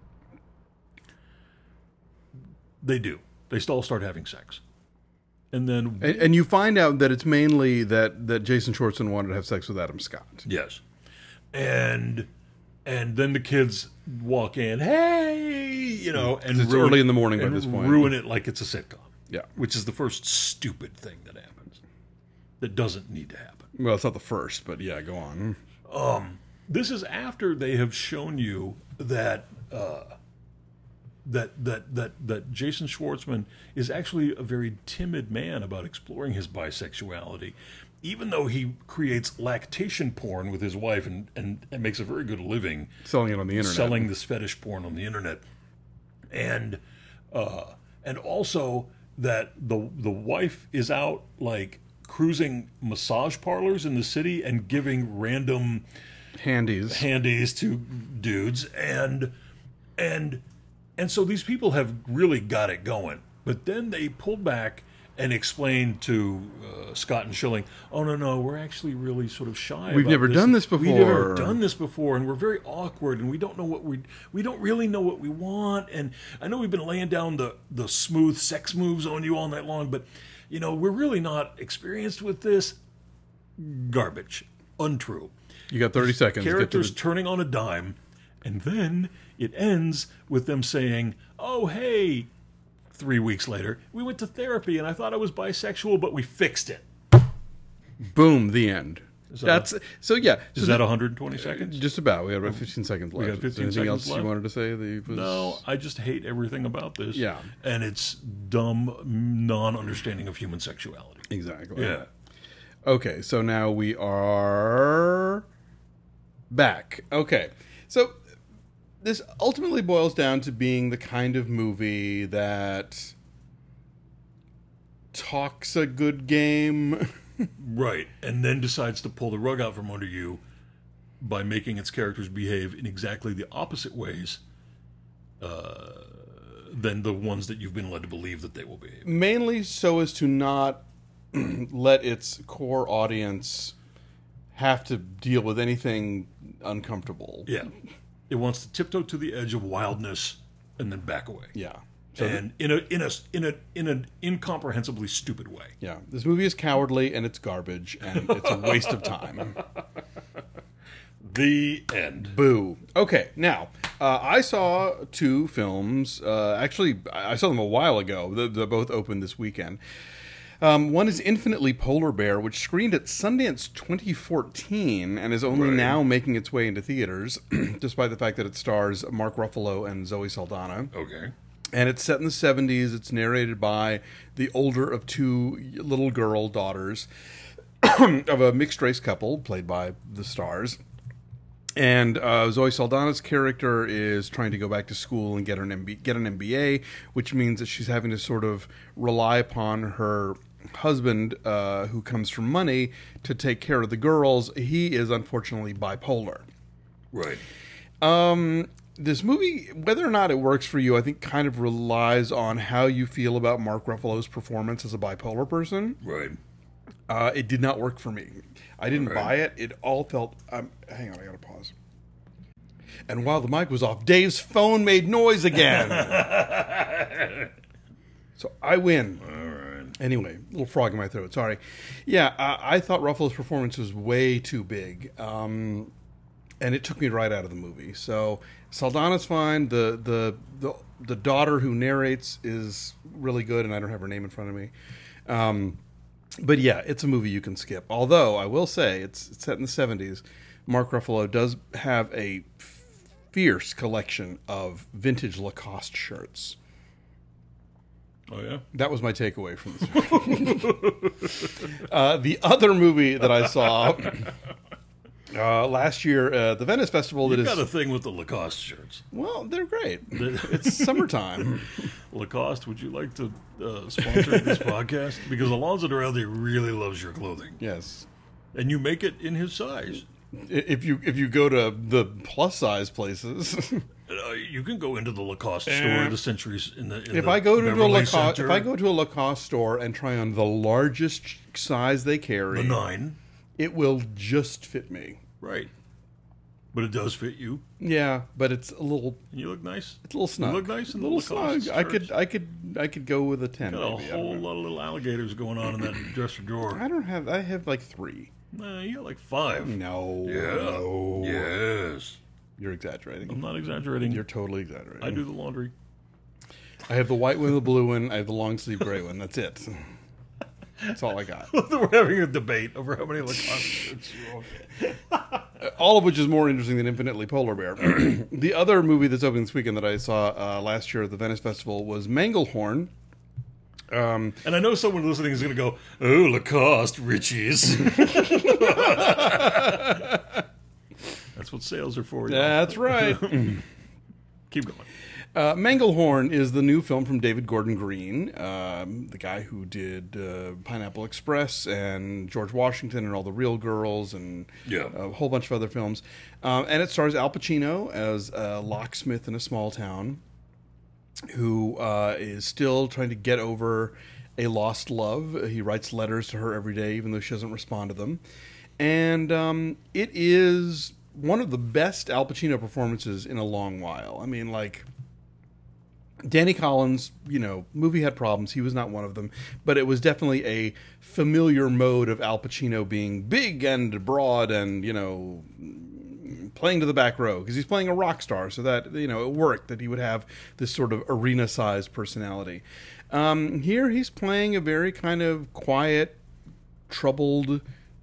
They do. They all start having sex. And then... And you find out that it's mainly that Jason Schwartzman wanted to have sex with Adam Scott. Yes. And then the kids walk in, hey, you know, and it's early in the morning by this point. Ruin it like it's a sitcom. Yeah. Which is the first stupid thing that happens. That doesn't need to happen. Well, it's not the first, but yeah, go on. This is after they have shown you that that Jason Schwartzman is actually a very timid man about exploring his bisexuality, even though he creates lactation porn with his wife and makes a very good living selling it on the internet, selling this fetish porn on the internet, and also that the wife is out like cruising massage parlors in the city and giving random handies to dudes, and so these people have really got it going. But then they pulled back and explained to Scott and Schilling, oh, no, we're actually really sort of shy. We've never done this before. We've never done this before, and we're very awkward, and we don't know what we don't really know what we want. And I know we've been laying down the smooth sex moves on you all night long, but, you know, we're really not experienced with this. Garbage. Untrue. You got 30 seconds. Characters turning on a dime, and then it ends with them saying, oh, hey, 3 weeks later, we went to therapy and I thought I was bisexual, but we fixed it. Boom, the end. That's so yeah. Is that 120 seconds? Just about. We have about 15 seconds left. We got 15 Anything seconds else left? you wanted to say? No, I just hate everything about this. Yeah. And it's dumb non-understanding of human sexuality. Exactly. Yeah. Okay, so now we are back. Okay, so this ultimately boils down to being the kind of movie that talks a good game. Right, and then decides to pull the rug out from under you by making its characters behave in exactly the opposite ways than the ones that you've been led to believe that they will behave. Mainly so as to not let its core audience have to deal with anything uncomfortable. Yeah. It wants to tiptoe to the edge of wildness and then back away. Yeah. So and in an incomprehensibly stupid way. Yeah. This movie is cowardly and it's garbage and it's a waste of time. The end. Boo. Okay, now, I saw two films. Actually, I saw them a while ago. They both opened this weekend. One is Infinitely Polar Bear, which screened at Sundance 2014 and is only now making its way into theaters, despite the fact that it stars Mark Ruffalo and Zoe Saldana. Okay. And it's set in the 70s. It's narrated by the older of two little girl daughters of a mixed-race couple, played by the stars. And Zoe Saldana's character is trying to go back to school and get an MBA, which means that she's having to sort of rely upon her husband, who comes from money, to take care of the girls. He is unfortunately bipolar. Right. This movie, whether or not it works for you, I think kind of relies on how you feel about Mark Ruffalo's performance as a bipolar person. Right. It did not work for me. I didn't buy it. It all felt... hang on, I gotta pause. And while the mic was off, Dave's phone made noise again. So I win. All right. Anyway, little frog in my throat. Sorry. Yeah, I thought Ruffalo's performance was way too big. And it took me right out of the movie. So Saldana's fine. The daughter who narrates is really good, and I don't have her name in front of me. But yeah, it's a movie you can skip. Although, I will say, it's set in the 70s. Mark Ruffalo does have a fierce collection of vintage Lacoste shirts. Oh, yeah? That was my takeaway from this. The other movie that I saw last year at the Venice Festival. You've got a thing with the Lacoste shirts. Well, they're great. It's summertime. Lacoste, would you like to sponsor this podcast? Because Alonzo Duralde really loves your clothing. Yes. And you make it in his size. If you go to the plus size places, you can go into the Lacoste store, the Centuries in the. If I go to a Lacoste store and try on the largest size they carry, the 9, it will just fit me. Right, but it does fit you. Yeah, but it's a little. You look nice. It's a little snug. You look nice in a little the Lacoste snug. shirts. I could go with a 10. Got maybe. a whole lot of little alligators going on in that dresser drawer. I have like 3. You got like 5. No. Yeah. No. Yes. You're exaggerating. I'm not exaggerating. You're totally exaggerating. I do the laundry. I have the white one, the blue one. I have the long sleeve gray one. That's it. That's all I got. We're having a debate over how many Lacoste shirts you own. All of which is more interesting than Infinitely Polar Bear. The other movie that's opening this weekend that I saw last year at the Venice Festival was Manglehorn. And I know someone listening is going to go, "Oh, Lacoste, Richies." That's what sales are for. That's right. Keep going. Manglehorn is the new film from David Gordon Green, the guy who did Pineapple Express and George Washington and All the Real Girls and a whole bunch of other films. And it stars Al Pacino as a locksmith in a small town who is still trying to get over a lost love. He writes letters to her every day, even though she doesn't respond to them. And it is one of the best Al Pacino performances in a long while. I mean, like, Danny Collins, movie had problems. He was not one of them. But it was definitely a familiar mode of Al Pacino being big and broad and, playing to the back row. Because he's playing a rock star. So that, it worked that he would have this sort of arena-sized personality. Here he's playing a very kind of quiet, troubled,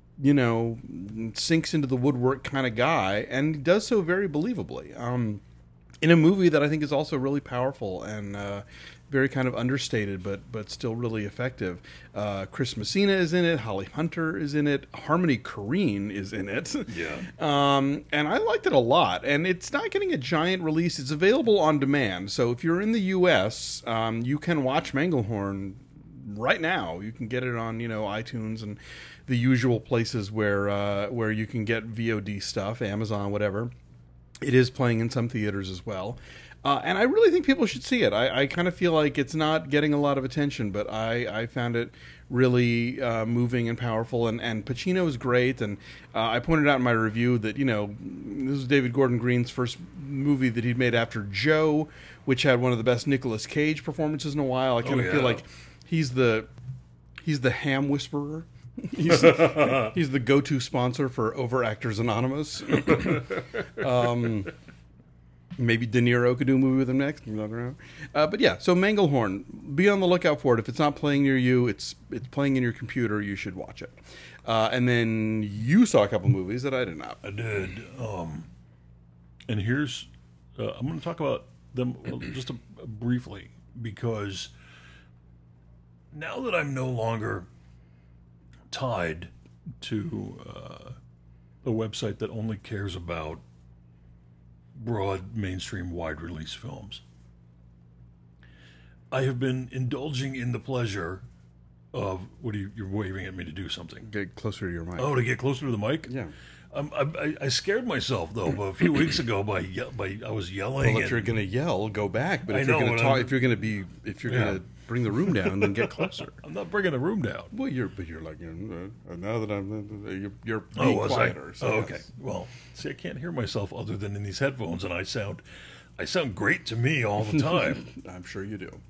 sinks into the woodwork kind of guy. And he does so very believably. In a movie that I think is also really powerful and very kind of understated, but still really effective. Chris Messina is in it. Holly Hunter is in it. Harmony Korine is in it. Yeah. And I liked it a lot. And it's not getting a giant release. It's available on demand. So if you're in the U.S., you can watch Manglehorn right now. You can get it on, iTunes and the usual places where you can get VOD stuff, Amazon, whatever. It is playing in some theaters as well. And I really think people should see it. I kind of feel like it's not getting a lot of attention, but I found it really moving and powerful. And Pacino is great. And I pointed out in my review that, this is David Gordon Green's first movie that he'd made after Joe, which had one of the best Nicolas Cage performances in a while. I kind of feel like he's the ham whisperer. He's the go-to sponsor for Overactors Anonymous. Maybe De Niro could do a movie with him next. But yeah, so Manglehorn, be on the lookout for it. If it's not playing near you, it's playing in your computer. You should watch it. And then you saw a couple movies that I did not. I did. And here's I'm going to talk about them just briefly, because now that I'm no longer tied to a website that only cares about broad, mainstream, wide release films, I have been indulging in the pleasure of you're waving at me to do something. Get closer to your mic. Oh, to get closer to the mic? Yeah. I scared myself though a few weeks ago by I was yelling. Well, if you're going to yell, go back. But if I you're know, going to talk, if you're going to bring the room down, then get closer. I'm not bringing the room down. Well, you're like now that you're being quieter. So okay. Yes. Well, see, I can't hear myself other than in these headphones, and I sound great to me all the time. I'm sure you do.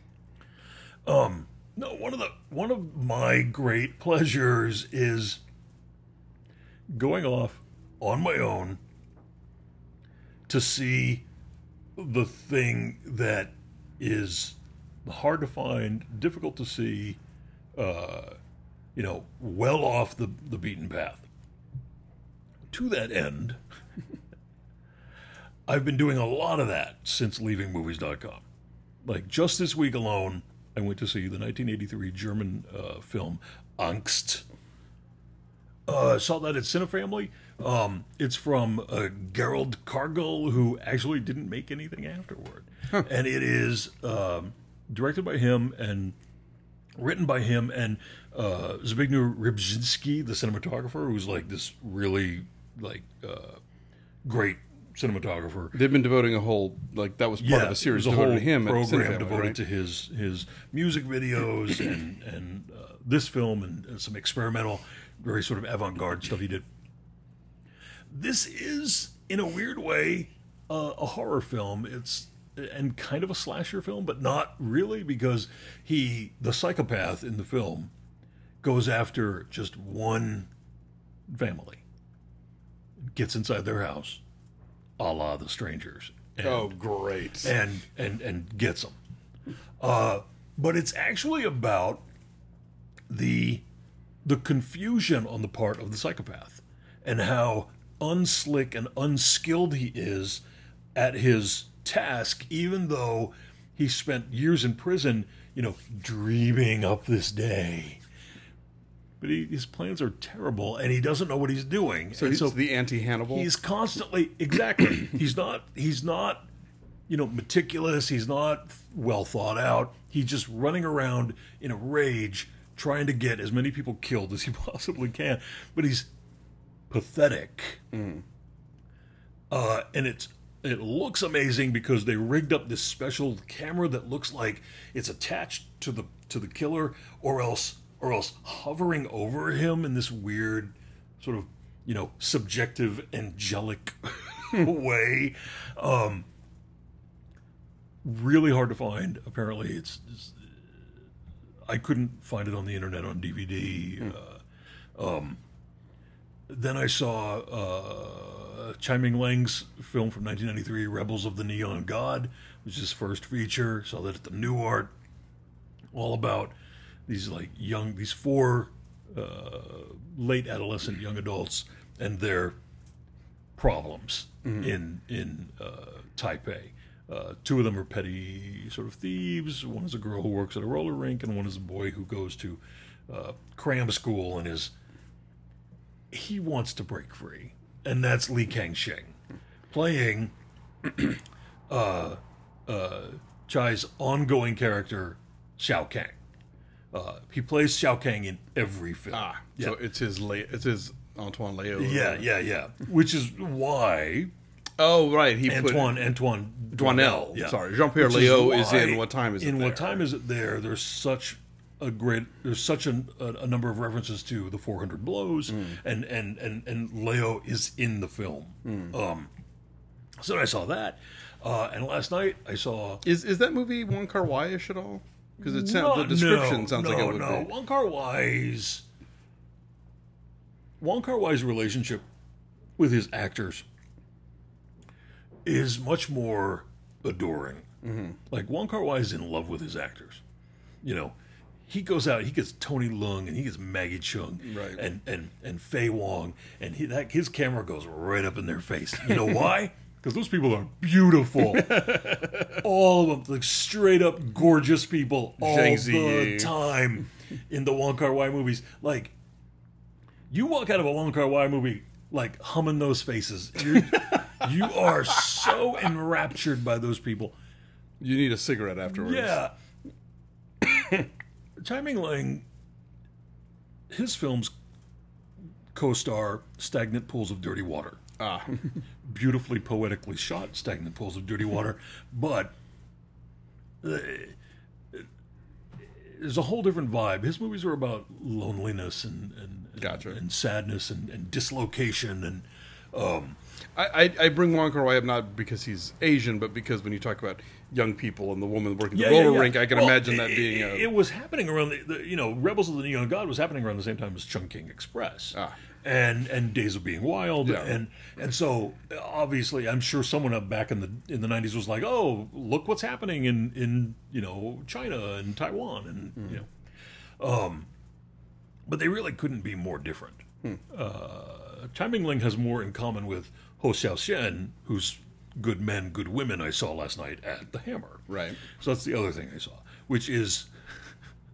No, one of my great pleasures is going off on my own to see the thing that is hard to find, difficult to see, well off the beaten path. To that end, I've been doing a lot of that since leaving movies.com. Like just this week alone, I went to see the 1983 German film Angst. Saw that at Cinefamily. It's from Gerald Cargill, who actually didn't make anything afterward. And it is directed by him and written by him and Zbigniew Rybczynski, the cinematographer, who's like this really great cinematographer. They've been devoting a whole, that was part of a series devoted to him. Program devoted to his music videos and this film and some experimental, very sort of avant-garde stuff he did. This is, in a weird way, a horror film. It's and kind of a slasher film, but not really, because the psychopath in the film goes after just one family, gets inside their house, a la The Strangers. And, great! And gets them. But it's actually about the confusion on the part of the psychopath and how unslick and unskilled he is at his task, even though he spent years in prison, dreaming up this day. But his plans are terrible, and he doesn't know what he's doing. So he's the anti-Hannibal? He's constantly, exactly. He's not, meticulous. He's not well thought out. He's just running around in a rage, trying to get as many people killed as he possibly can. But he's pathetic. And it looks amazing because they rigged up this special camera that looks like it's attached to the killer, or else hovering over him in this weird sort of subjective angelic way. Really hard to find. Apparently it's I couldn't find it on the internet on DVD. Then I saw Chai Ming-Lang's film from 1993, Rebels of the Neon God, which is his first feature. Saw that at the New Art. All about these four late adolescent young adults and their problems in Taipei. Two of them are petty sort of thieves. One is a girl who works at a roller rink, and one is a boy who goes to cram school and he wants to break free. And that's Li Kangxing playing Chai's ongoing character, Xiao Kang. He plays Xiao Kang in every film. So it's his Antoine Leo. Yeah. Which is why. Oh, right. Antoine Douanel. Yeah. Sorry, Jean-Pierre Leo is in What Time Is It In There? What Time Is It There? There's such a number of references to the 400 Blows, and Leo is in the film. So I saw that, and last night I saw. Is that movie Wong Kar-wai-ish at all? Because the description sounds like it would be. Wong Kar-wai's relationship with his actors is much more adoring. Like, Wong Kar-wai is in love with his actors. He goes out, he gets Tony Leung, and he gets Maggie Cheung, right, and Faye Wong, and his camera goes right up in their face. You know why? Because those people are beautiful. All of them, straight up gorgeous people all the time in the Wong Kar-wai movies. Like, you walk out of a Wong Kar-wai movie humming those faces. You are so enraptured by those people. You need a cigarette afterwards. Yeah. Chai Ming-Lang, his films co-star Stagnant Pools of Dirty Water. Beautifully, poetically shot Stagnant Pools of Dirty Water, but there's a whole different vibe. His movies are about loneliness and sadness and dislocation and I bring Wong Kar-wai up not because he's Asian, but because when you talk about young people and the woman working the roller rink, I can imagine that being it was happening around Rebels of the Neon God was happening around the same time as Chungking Express. And Days of Being Wild, and so obviously I'm sure someone back in the 90s was like, oh, look what's happening in China and Taiwan, and but they really couldn't be more different. Chai Ming-Lang has more in common with Ho Xiaoxian, whose Good Men, Good Women I saw last night at the Hammer. Right. So that's the other thing I saw, which is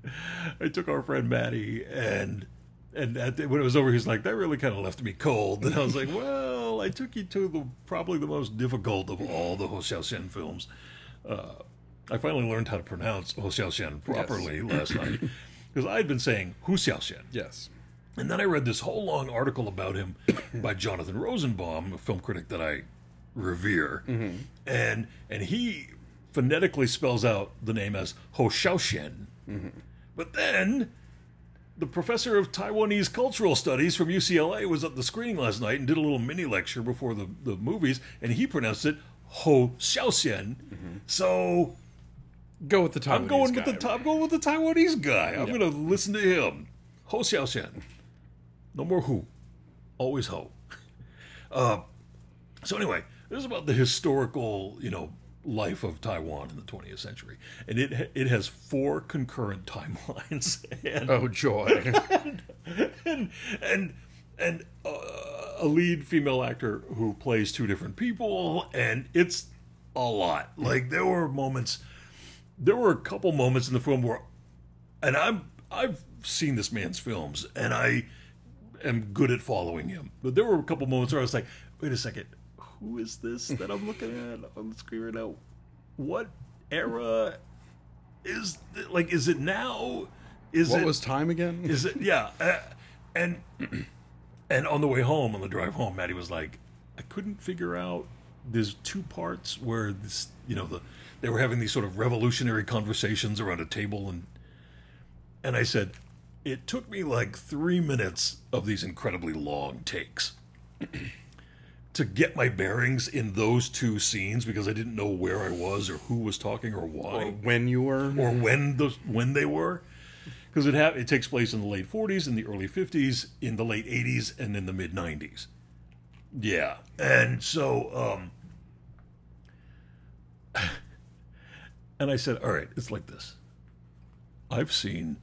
I took our friend Maddie, and when it was over, he's like, that really kind of left me cold. And I was like, well, I took you to probably the most difficult of all the Hou Xiaoxian films. I finally learned how to pronounce Hou Xiaoxian properly last night, because I had been saying Hou Xiaoxian. Yes. And then I read this whole long article about him by Jonathan Rosenbaum, a film critic that I revere, and he phonetically spells out the name as Hou Xiaoxian. But then the professor of Taiwanese cultural studies from UCLA was at the screening last night and did a little mini lecture before the movies, and he pronounced it Hou Xiaoxian. So go with the Taiwanese I'm going guy. I'm going with the Taiwanese guy. I'm going to listen to him. Hou Xiaoxian. No more who. Always Ho. So anyway, this is about the historical, life of Taiwan in the 20th century. And it has 4 concurrent timelines. And, oh, joy. and a lead female actor who plays 2 different people, and it's a lot. Like, there were a couple moments in the film where, and I've seen this man's films, and I am good at following him. But there were a couple moments where I was like, wait a second, who is this that I'm looking at on the screen right now? What era is it now? What was time again? Is it, yeah. And on the way home, on the drive home, Maddie was like, I couldn't figure out, there's 2 parts where this, they were having these sort of revolutionary conversations around a table, and I said, it took me like 3 minutes of these incredibly long takes to get my bearings in those 2 scenes, because I didn't know where I was or who was talking or why. Or when you were. Or when they were. Because it takes place in the late 40s, in the early 50s, in the late 80s, and in the mid 90s. Yeah. And so, and I said, all right, it's like this. I've seen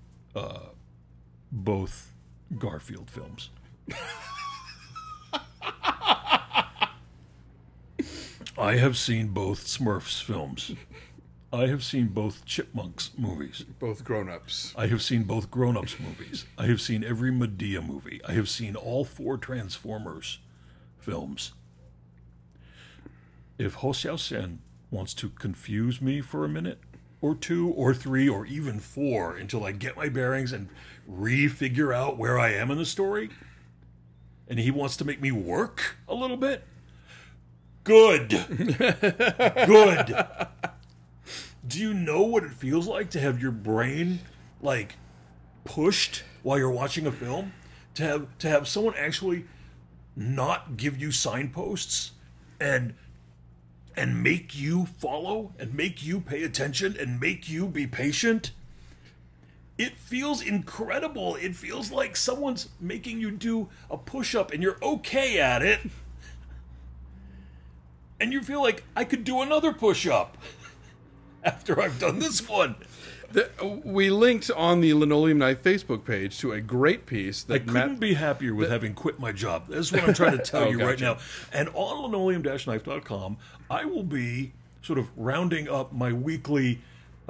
both Garfield films. I have seen both Smurfs films. I have seen both Chipmunks movies. Both grown-ups. I have seen both grown-ups movies. I have seen every Medea movie. I have seen all 4 Transformers films. If Hou Xiaoxian wants to confuse me for a minute, or 2, or 3, or even 4, until I get my bearings and re-figure out where I am in the story, and he wants to make me work a little bit, good. Good. Do you know what it feels like to have your brain, like, pushed while you're watching a film? To have someone actually not give you signposts and make you follow and make you pay attention and make you be patient? It feels incredible. It feels like someone's making you do a push-up and you're okay at it. And you feel like, I could do another push-up after I've done this one. We linked on the Linoleum Knife Facebook page to a great piece that I couldn't be happier with having quit my job. This is what I'm trying to tell you right now. And on linoleum-knife.com, I will be sort of rounding up my weekly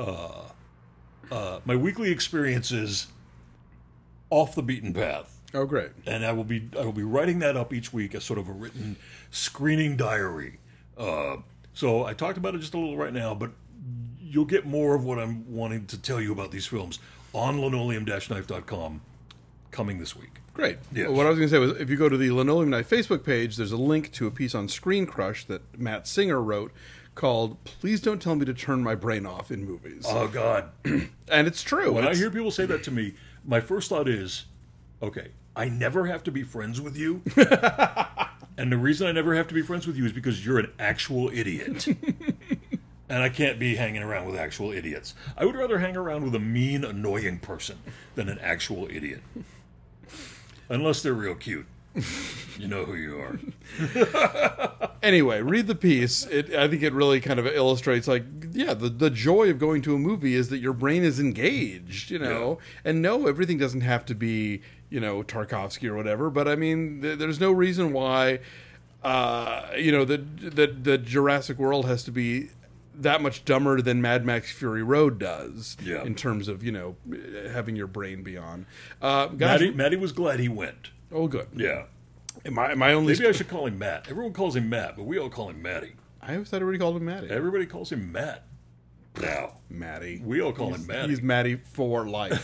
experiences off the beaten path. Oh, great. And I will be writing that up each week as sort of a written screening diary. So I talked about it just a little right now, but you'll get more of what I'm wanting to tell you about these films on linoleum-knife.com coming this week. Great. Yes. What I was going to say was, if you go to the Linoleum Knife Facebook page, there's a link to a piece on Screen Crush that Matt Singer wrote called "Please Don't Tell Me to Turn My Brain Off in Movies." Oh, God. And it's true. When I hear people say that to me, my first thought is, okay, I never have to be friends with you. And the reason I never have to be friends with you is because you're an actual idiot. And I can't be hanging around with actual idiots. I would rather hang around with a mean, annoying person than an actual idiot. Unless they're real cute. You know who you are. Anyway, read the piece. I think it really kind of illustrates, like, yeah, the joy of going to a movie is that your brain is engaged, Yeah. And no, everything doesn't have to be, Tarkovsky or whatever. But I mean, there's no reason why, that Jurassic World has to be that much dumber than Mad Max Fury Road does in terms of, having your brain be on. Matty was glad he went. Oh, good. Yeah. My only Maybe I should call him Matt. Everyone calls him Matt, but we all call him Matty. I always thought everybody called him Matty. Everybody calls him Matt now. Matty. We all call him Matty. He's Matty for life.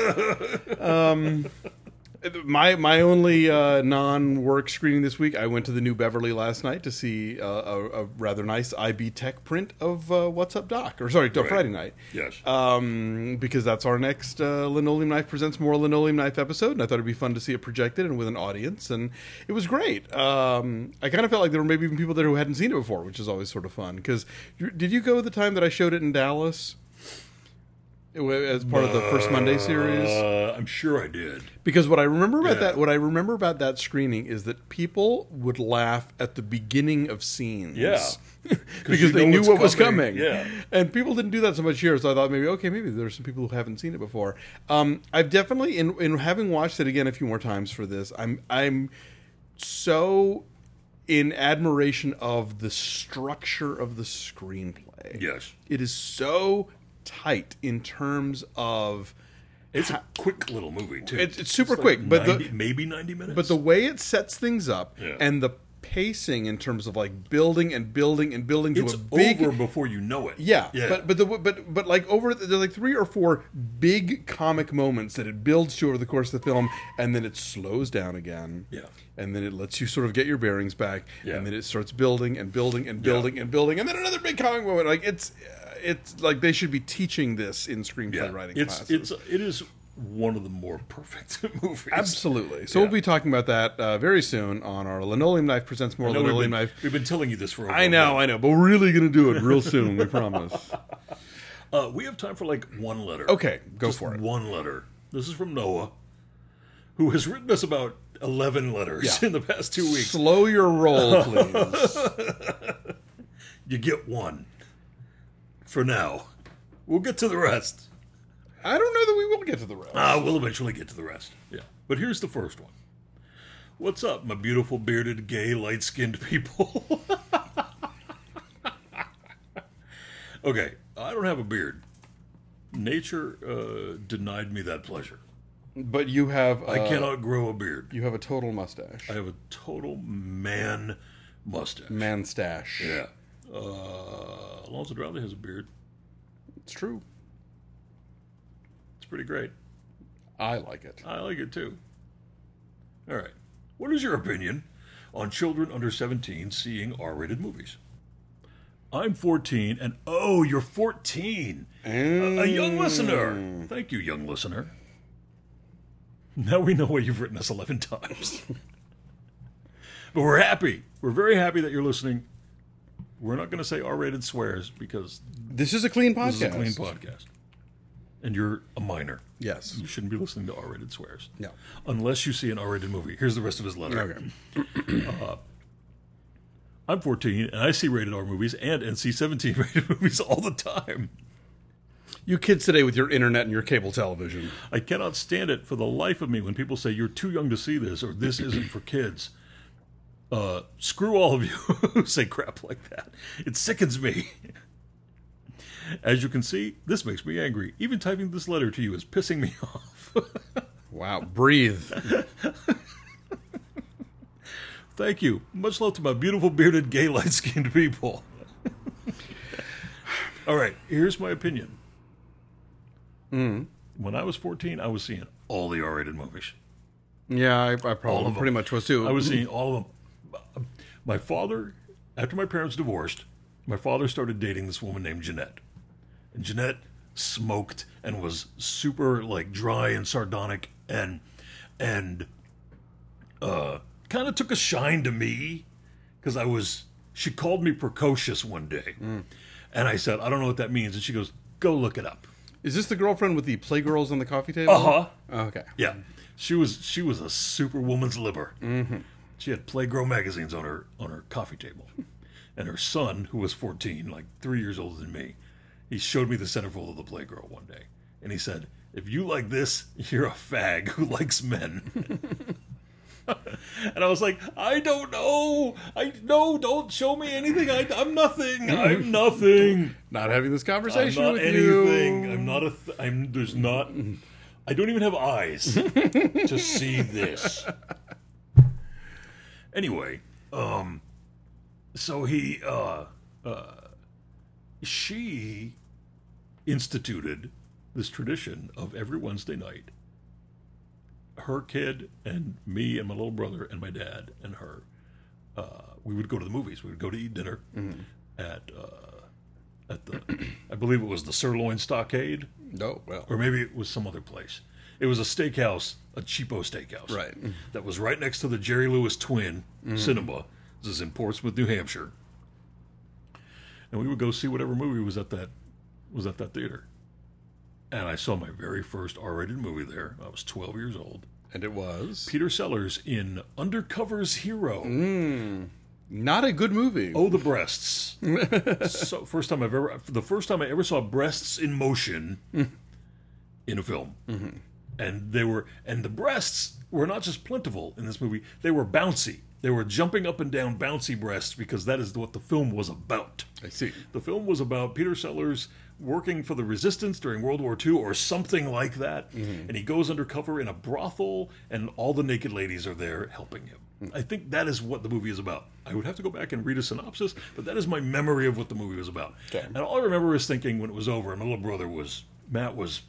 My only non-work screening this week, I went to the New Beverly last night to see a rather nice IB Tech print of What's Up Doc, or sorry, Friday night. Yes. Because that's our next Linoleum Knife Presents More Linoleum Knife episode, and I thought it'd be fun to see it projected and with an audience, and it was great. I kind of felt like there were maybe even people there who hadn't seen it before, which is always sort of fun. Because did you go the time that I showed it in Dallas? As part of the First Monday series, I'm sure I did. Because what I remember about that screening is that people would laugh at the beginning of scenes, because they knew what was coming. Yeah, and people didn't do that so much here. So I thought maybe there's some people who haven't seen it before. I've definitely, in having watched it again a few more times for this, I'm so in admiration of the structure of the screenplay. Yes, it is so tight in terms of it's a quick little movie too. It's super quick, but maybe 90 minutes. But the way it sets things up and the pacing in terms of like building and building and building to it's a big over before you know it. Yeah. But like there's like 3 or 4 big comic moments that it builds to over the course of the film, and then it slows down again. Yeah. And then it lets you sort of get your bearings back, and then it starts building and building and building and building, and then another big comic moment. Like it's like they should be teaching this in screenplay writing classes. It is one of the more perfect movies. Absolutely. So we'll be talking about that very soon on our Linoleum Knife Presents More Linoleum Knife. We've been telling you this for a while. I know, but we're really going to do it real soon, we promise. We have time for like one letter. Okay, go for it. One letter. This is from Noah, who has written us about 11 letters in the past 2 weeks. Slow your roll, please. You get one. For now. We'll get to the rest. I don't know that we will get to the rest. We'll eventually get to the rest. Yeah. But here's the first one. What's up, my beautiful, bearded, gay, light-skinned people? Okay, I don't have a beard. Nature denied me that pleasure. But you have... I cannot grow a beard. You have a total mustache. I have a total man mustache. Man stash. Yeah. Alonzo Drowley has a beard. It's true. It's pretty great. I like it. I like it too. All right. What is your opinion on children under 17 seeing R-rated movies? I'm 14, and oh, you're 14. A young listener. Thank you, young listener. Now we know why you've written us 11 times. But we're happy. We're very happy that you're listening. We're not going to say R-rated swears because this is a clean podcast. This is a clean podcast. And you're a minor. Yes. You shouldn't be listening to R-rated swears. No. Unless you see an R-rated movie. Here's the rest of his letter. Okay. I'm 14, and I see rated R movies and NC-17 rated movies all the time. You kids today with your internet and your cable television. I cannot stand it for the life of me when people say, you're too young to see this, or this isn't for kids. Screw all of you who say crap like that. It sickens me. As you can see, this makes me angry. Even typing this letter to you is pissing me off. Wow, breathe. Thank you. Much love to my beautiful, bearded, gay, light-skinned people. All right, here's my opinion. When I was 14, I was seeing all the R-rated movies. Yeah, I probably pretty much was too. I was seeing all of them. My father, after my parents divorced, my father started dating this woman named Jeanette. And Jeanette smoked and was super like dry and sardonic and kind of took a shine to me because she called me precocious one day. And I said, I don't know what that means. And she goes, go look it up. Is this the girlfriend with the Playgirls on the coffee table? Uh-huh. Oh, okay. Yeah. She was a superwoman's liver. Mm-hmm. She had Playgirl magazines on her coffee table. And her son, who was 14, like 3 years older than me, he showed me the centerfold of the Playgirl one day. And he said, if you like this, you're a fag who likes men. And I was like, I don't know. Don't show me anything. I'm nothing. I'm nothing. Not having this conversation I'm not with anything. you. I'm not there's not. I don't even have eyes to see this. Anyway, so she instituted this tradition of every Wednesday night, her kid and me and my little brother and my dad and her, we would go to the movies. We would go to eat dinner at the, I believe it was the Sirloin Stockade. No, well. Or maybe it was some other place. It was a steakhouse, a cheapo steakhouse. Right. That was right next to the Jerry Lewis Twin Cinema. This is in Portsmouth, New Hampshire. And we would go see whatever movie was at that theater. And I saw my very first R-rated movie there. I was 12 years old. And it was? Peter Sellers in Undercover's Hero. Not a good movie. Oh, the breasts. The first time I ever saw breasts in motion in a film. And the breasts were not just plentiful in this movie, they were bouncy. They were jumping up and down bouncy breasts because that is what the film was about. I see. The film was about Peter Sellers working for the resistance during World War II or something like that. And he goes undercover in a brothel and all the naked ladies are there helping him. I think that is what the movie is about. I would have to go back and read a synopsis, but that is my memory of what the movie was about. Okay. And all I remember is thinking when it was over, and my little brother Matt was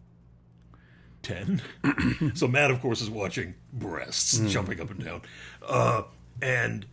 10. So Matt, of course, is watching breasts jumping up and down. And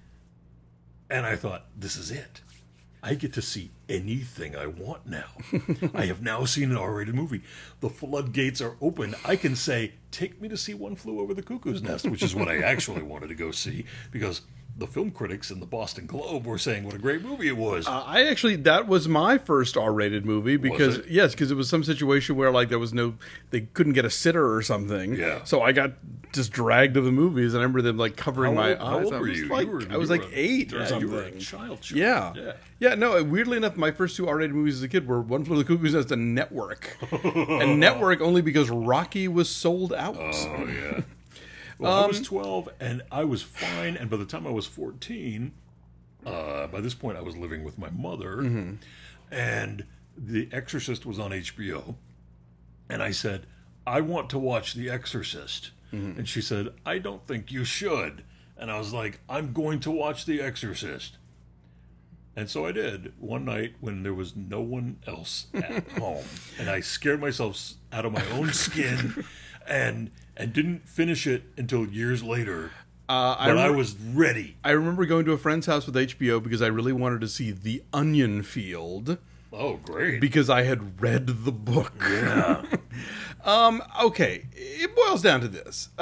I thought, this is it. I get to see anything I want now. I have now seen an R-rated movie. The floodgates are open. I can say, take me to see One Flew Over the Cuckoo's Nest, which is what I actually wanted to go see, because the film critics in the Boston Globe were saying what a great movie it was. That was my first R-rated movie because it was some situation where like they couldn't get a sitter or something. Yeah. So I got just dragged to the movies, and I remember them like covering my eyes. How old were you? I was like 8 or something. You were a child. Yeah. No. Weirdly enough, my first 2 R-rated movies as a kid were One Flew Over the Cuckoo's Nest and Network, and Network only because Rocky was sold out. Oh yeah. Well, I was 12, and I was fine, and by the time I was 14, by this point I was living with my mother, and The Exorcist was on HBO, and I said, I want to watch The Exorcist. And she said, I don't think you should. And I was like, I'm going to watch The Exorcist. And so I did, one night when there was no one else at home, and I scared myself out of my own skin, and didn't finish it until years later. I was ready. I remember going to a friend's house with HBO because I really wanted to see The Onion Field. Oh, great. Because I had read the book. Yeah. Okay, it boils down to this.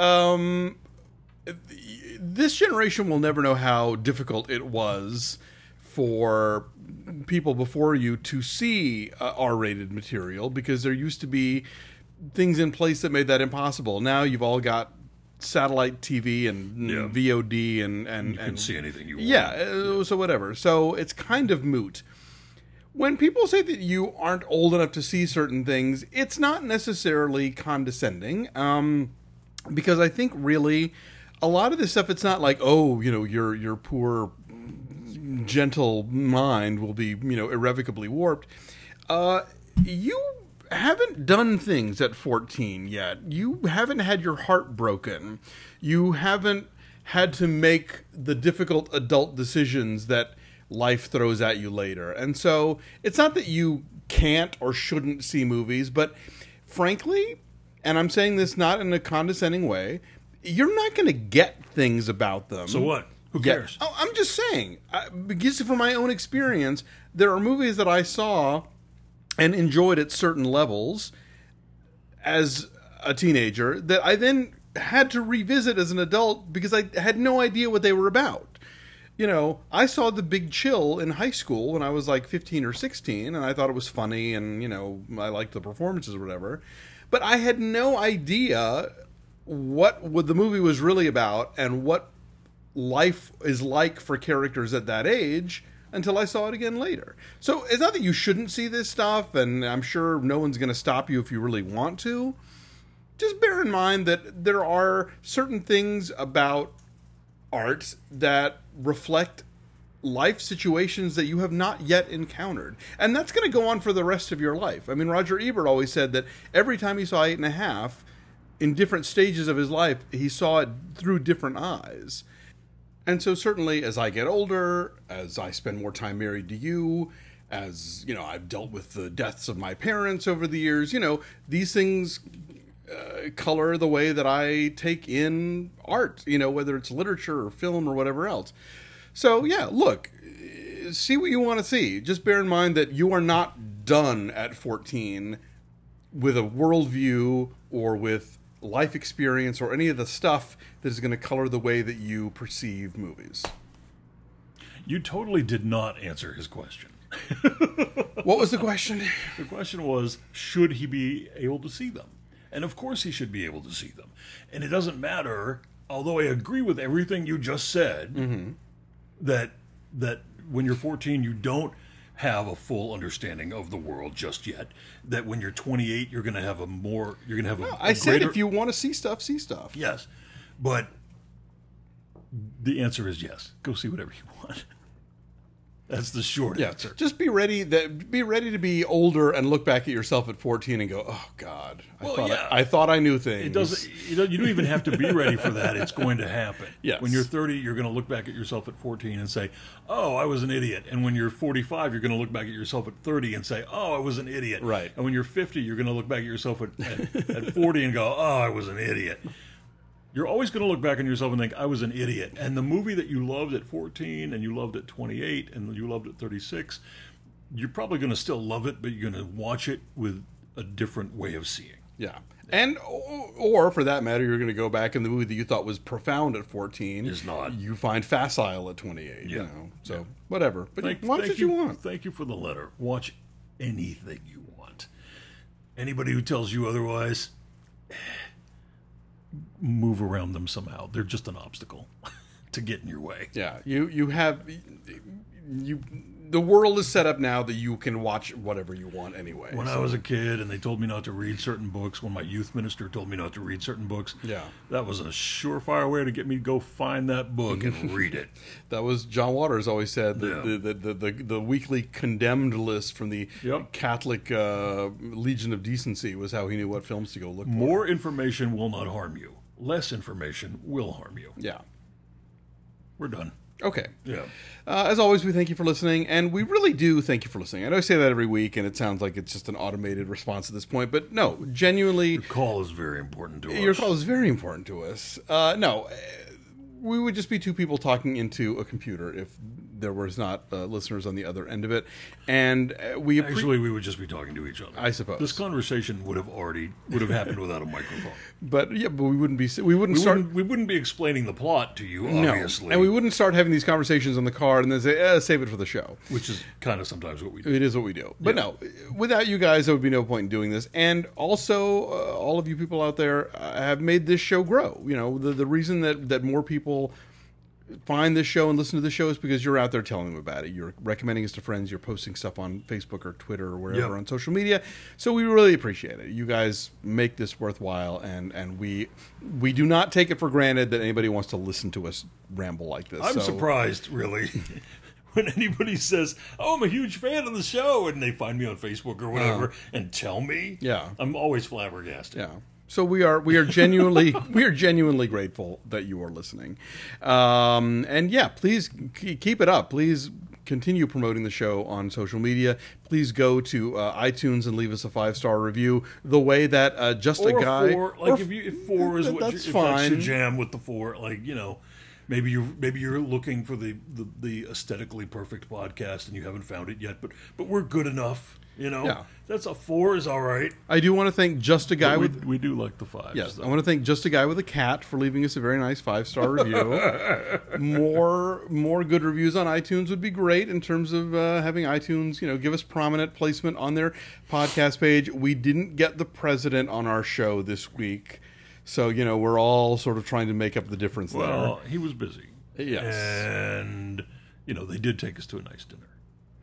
This generation will never know how difficult it was for people before you to see R-rated material because there used to be things in place that made that impossible. Now you've all got satellite TV and VOD and you can see anything you want. Yeah, so whatever. So it's kind of moot. When people say that you aren't old enough to see certain things, it's not necessarily condescending, because I think really a lot of this stuff, it's not like, oh, your poor gentle mind will be, irrevocably warped. You haven't done things at 14 yet. You haven't had your heart broken. You haven't had to make the difficult adult decisions that life throws at you later. And so it's not that you can't or shouldn't see movies, but frankly, and I'm saying this not in a condescending way, you're not going to get things about them. So what? Who cares? Oh, I'm just saying, because from my own experience, there are movies that I saw and enjoyed at certain levels as a teenager that I then had to revisit as an adult because I had no idea what they were about. I saw The Big Chill in high school when I was like 15 or 16, and I thought it was funny, and, I liked the performances or whatever. But I had no idea what the movie was really about and what life is like for characters at that age until I saw it again later. So it's not that you shouldn't see this stuff, and I'm sure no one's going to stop you if you really want to. Just bear in mind that there are certain things about art that reflect life situations that you have not yet encountered. And that's going to go on for the rest of your life. I mean, Roger Ebert always said that every time he saw 8.5, in different stages of his life, he saw it through different eyes. And so certainly as I get older, as I spend more time married to you, as, you know, I've dealt with the deaths of my parents over the years, you know, these things color the way that I take in art, you know, whether it's literature or film or whatever else. So, yeah, look, see what you want to see. Just bear in mind that you are not done at 14 with a worldview or with life experience or any of the stuff that is going to color the way that you perceive movies. You totally did not answer his question. What was the question? The question was, should he be able to see them? And of course he should be able to see them. And it doesn't matter, although I agree with everything you just said, that when you're 14 you don't have a full understanding of the world just yet. That when you're 28 you're going to have I said if you want to see stuff, see stuff. Yes. But the answer is yes. Go see whatever you want. That's the short answer. Just be ready to be older and look back at yourself at 14 and go, "Oh God, I thought I knew things." It doesn't. You don't even have to be ready for that. It's going to happen. Yes. When you're 30, you're going to look back at yourself at 14 and say, "Oh, I was an idiot." And when you're 45, you're going to look back at yourself at 30 and say, "Oh, I was an idiot." Right. And when you're 50, you're going to look back at yourself at 40 and go, "Oh, I was an idiot." You're always going to look back on yourself and think, I was an idiot. And the movie that you loved at 14 and you loved at 28 and you loved at 36, you're probably going to still love it, but you're going to watch it with a different way of seeing. Yeah. And, or for that matter, you're going to go back in the movie that you thought was profound at 14. Is not. You find facile at 28, you know. So, whatever. But watch what you want. Thank you for the letter. Watch anything you want. Anybody who tells you otherwise, move around them somehow. They're just an obstacle to get in your way. Yeah, the world is set up now that you can watch whatever you want anyway. When I was a kid and they told me not to read certain books, when my youth minister told me not to read certain books, that was a surefire way to get me to go find that book and read it. That was John Waters always said, the weekly condemned list from the Catholic Legion of Decency was how he knew what films to go look for. More information will not harm you. Less information will harm you. Yeah. We're done. Okay. Yeah. As always, we thank you for listening, and we really do thank you for listening. I know I say that every week, and it sounds like it's just an automated response at this point, but no, genuinely... Your call is very important to us. Your call is very important to us. We would just be two people talking into a computer if there was not listeners on the other end of it. And we we would just be talking to each other. I suppose this conversation would have happened without a microphone. But we wouldn't be explaining the plot to you, obviously. No. And we wouldn't start having these conversations on the car and then say, save it for the show. Which is kind of sometimes what we do. It is what we do. But no, without you guys, there would be no point in doing this. And also, all of you people out there have made this show grow. You know, the reason that more people find this show and listen to the show is because you're out there telling them about it. You're recommending us to friends. You're posting stuff on Facebook or Twitter or wherever on social media. So we really appreciate it. You guys make this worthwhile, and we do not take it for granted that anybody wants to listen to us ramble like this. I'm surprised, really, when anybody says, "Oh, I'm a huge fan of the show," and they find me on Facebook or whatever and tell me. Yeah, I'm always flabbergasted. Yeah. So we are genuinely grateful that you are listening, and please keep it up. Please continue promoting the show on social media. Please go to iTunes and leave us a 5-star review. The way that just a guy, if 4 is what that's fine. That's your jam with the 4, maybe you're looking for the aesthetically perfect podcast and you haven't found it yet, but we're good enough. You know, that's a 4 is all right. I do want to thank Just a Guy with... We do like the 5s. Yes, though. I want to thank Just a Guy with a Cat for leaving us a very nice 5-star review. More good reviews on iTunes would be great in terms of having iTunes, give us prominent placement on their podcast page. We didn't get the president on our show this week, so, we're all sort of trying to make up the difference there. Well, he was busy. Yes. And, they did take us to a nice dinner.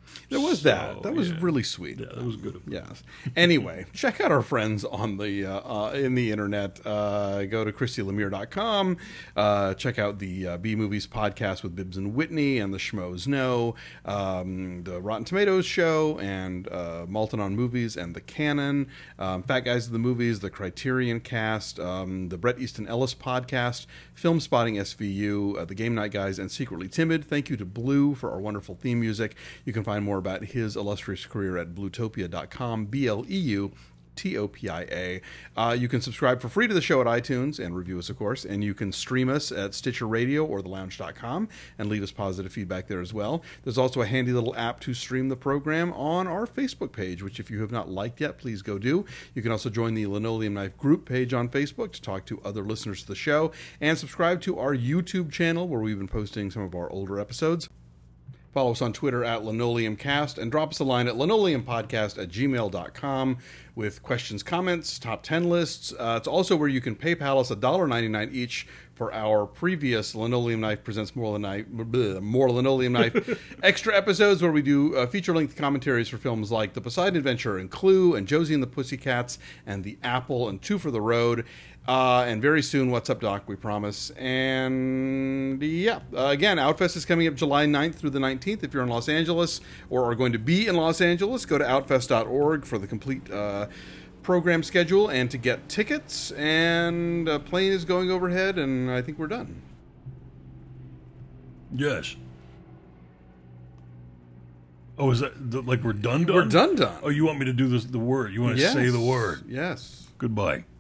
There was that. That was really sweet. Yeah, that was good. Yes. Anyway, check out our friends on the in the internet. Go to ChristyLemire.com. Check out the B Movies podcast with Bibbs and Whitney and the Schmoes Know, the Rotten Tomatoes show, and Malton on Movies and the Canon, Fat Guys of the Movies, the Criterion Cast, the Bret Easton Ellis podcast, Film Spotting SVU, the Game Night Guys, and Secretly Timid. Thank you to Blue for our wonderful theme music. You can find more about his illustrious career at bluetopia.com, BLEUTOPIA. You can subscribe for free to the show at iTunes and review us, of course, and you can stream us at Stitcher Radio or thelounge.com and leave us positive feedback there as well. There's also a handy little app to stream the program on our Facebook page, which if you have not liked yet, please go do. You can also join the Linoleum Knife group page on Facebook to talk to other listeners to the show, and subscribe to our YouTube channel where we've been posting some of our older episodes. Follow us on Twitter at LinoleumCast, and drop us a line at linoleumpodcast@gmail.com with questions, comments, top 10 lists. It's also where you can PayPal us $1.99 each for our previous Linoleum Knife Presents More Linoleum Knife extra episodes, where we do feature-length commentaries for films like The Poseidon Adventure and Clue and Josie and the Pussycats and The Apple and Two for the Road. And very soon, What's Up, Doc, we promise. And yeah, again, Outfest is coming up July 9th through the 19th. If you're in Los Angeles or are going to be in Los Angeles, go to outfest.org for the complete program schedule and to get tickets. And a plane is going overhead, and I think we're done. Yes. Oh, is that like we're done? We're done. Oh, you want me to do this? The word? You want to say the word? Yes. Goodbye.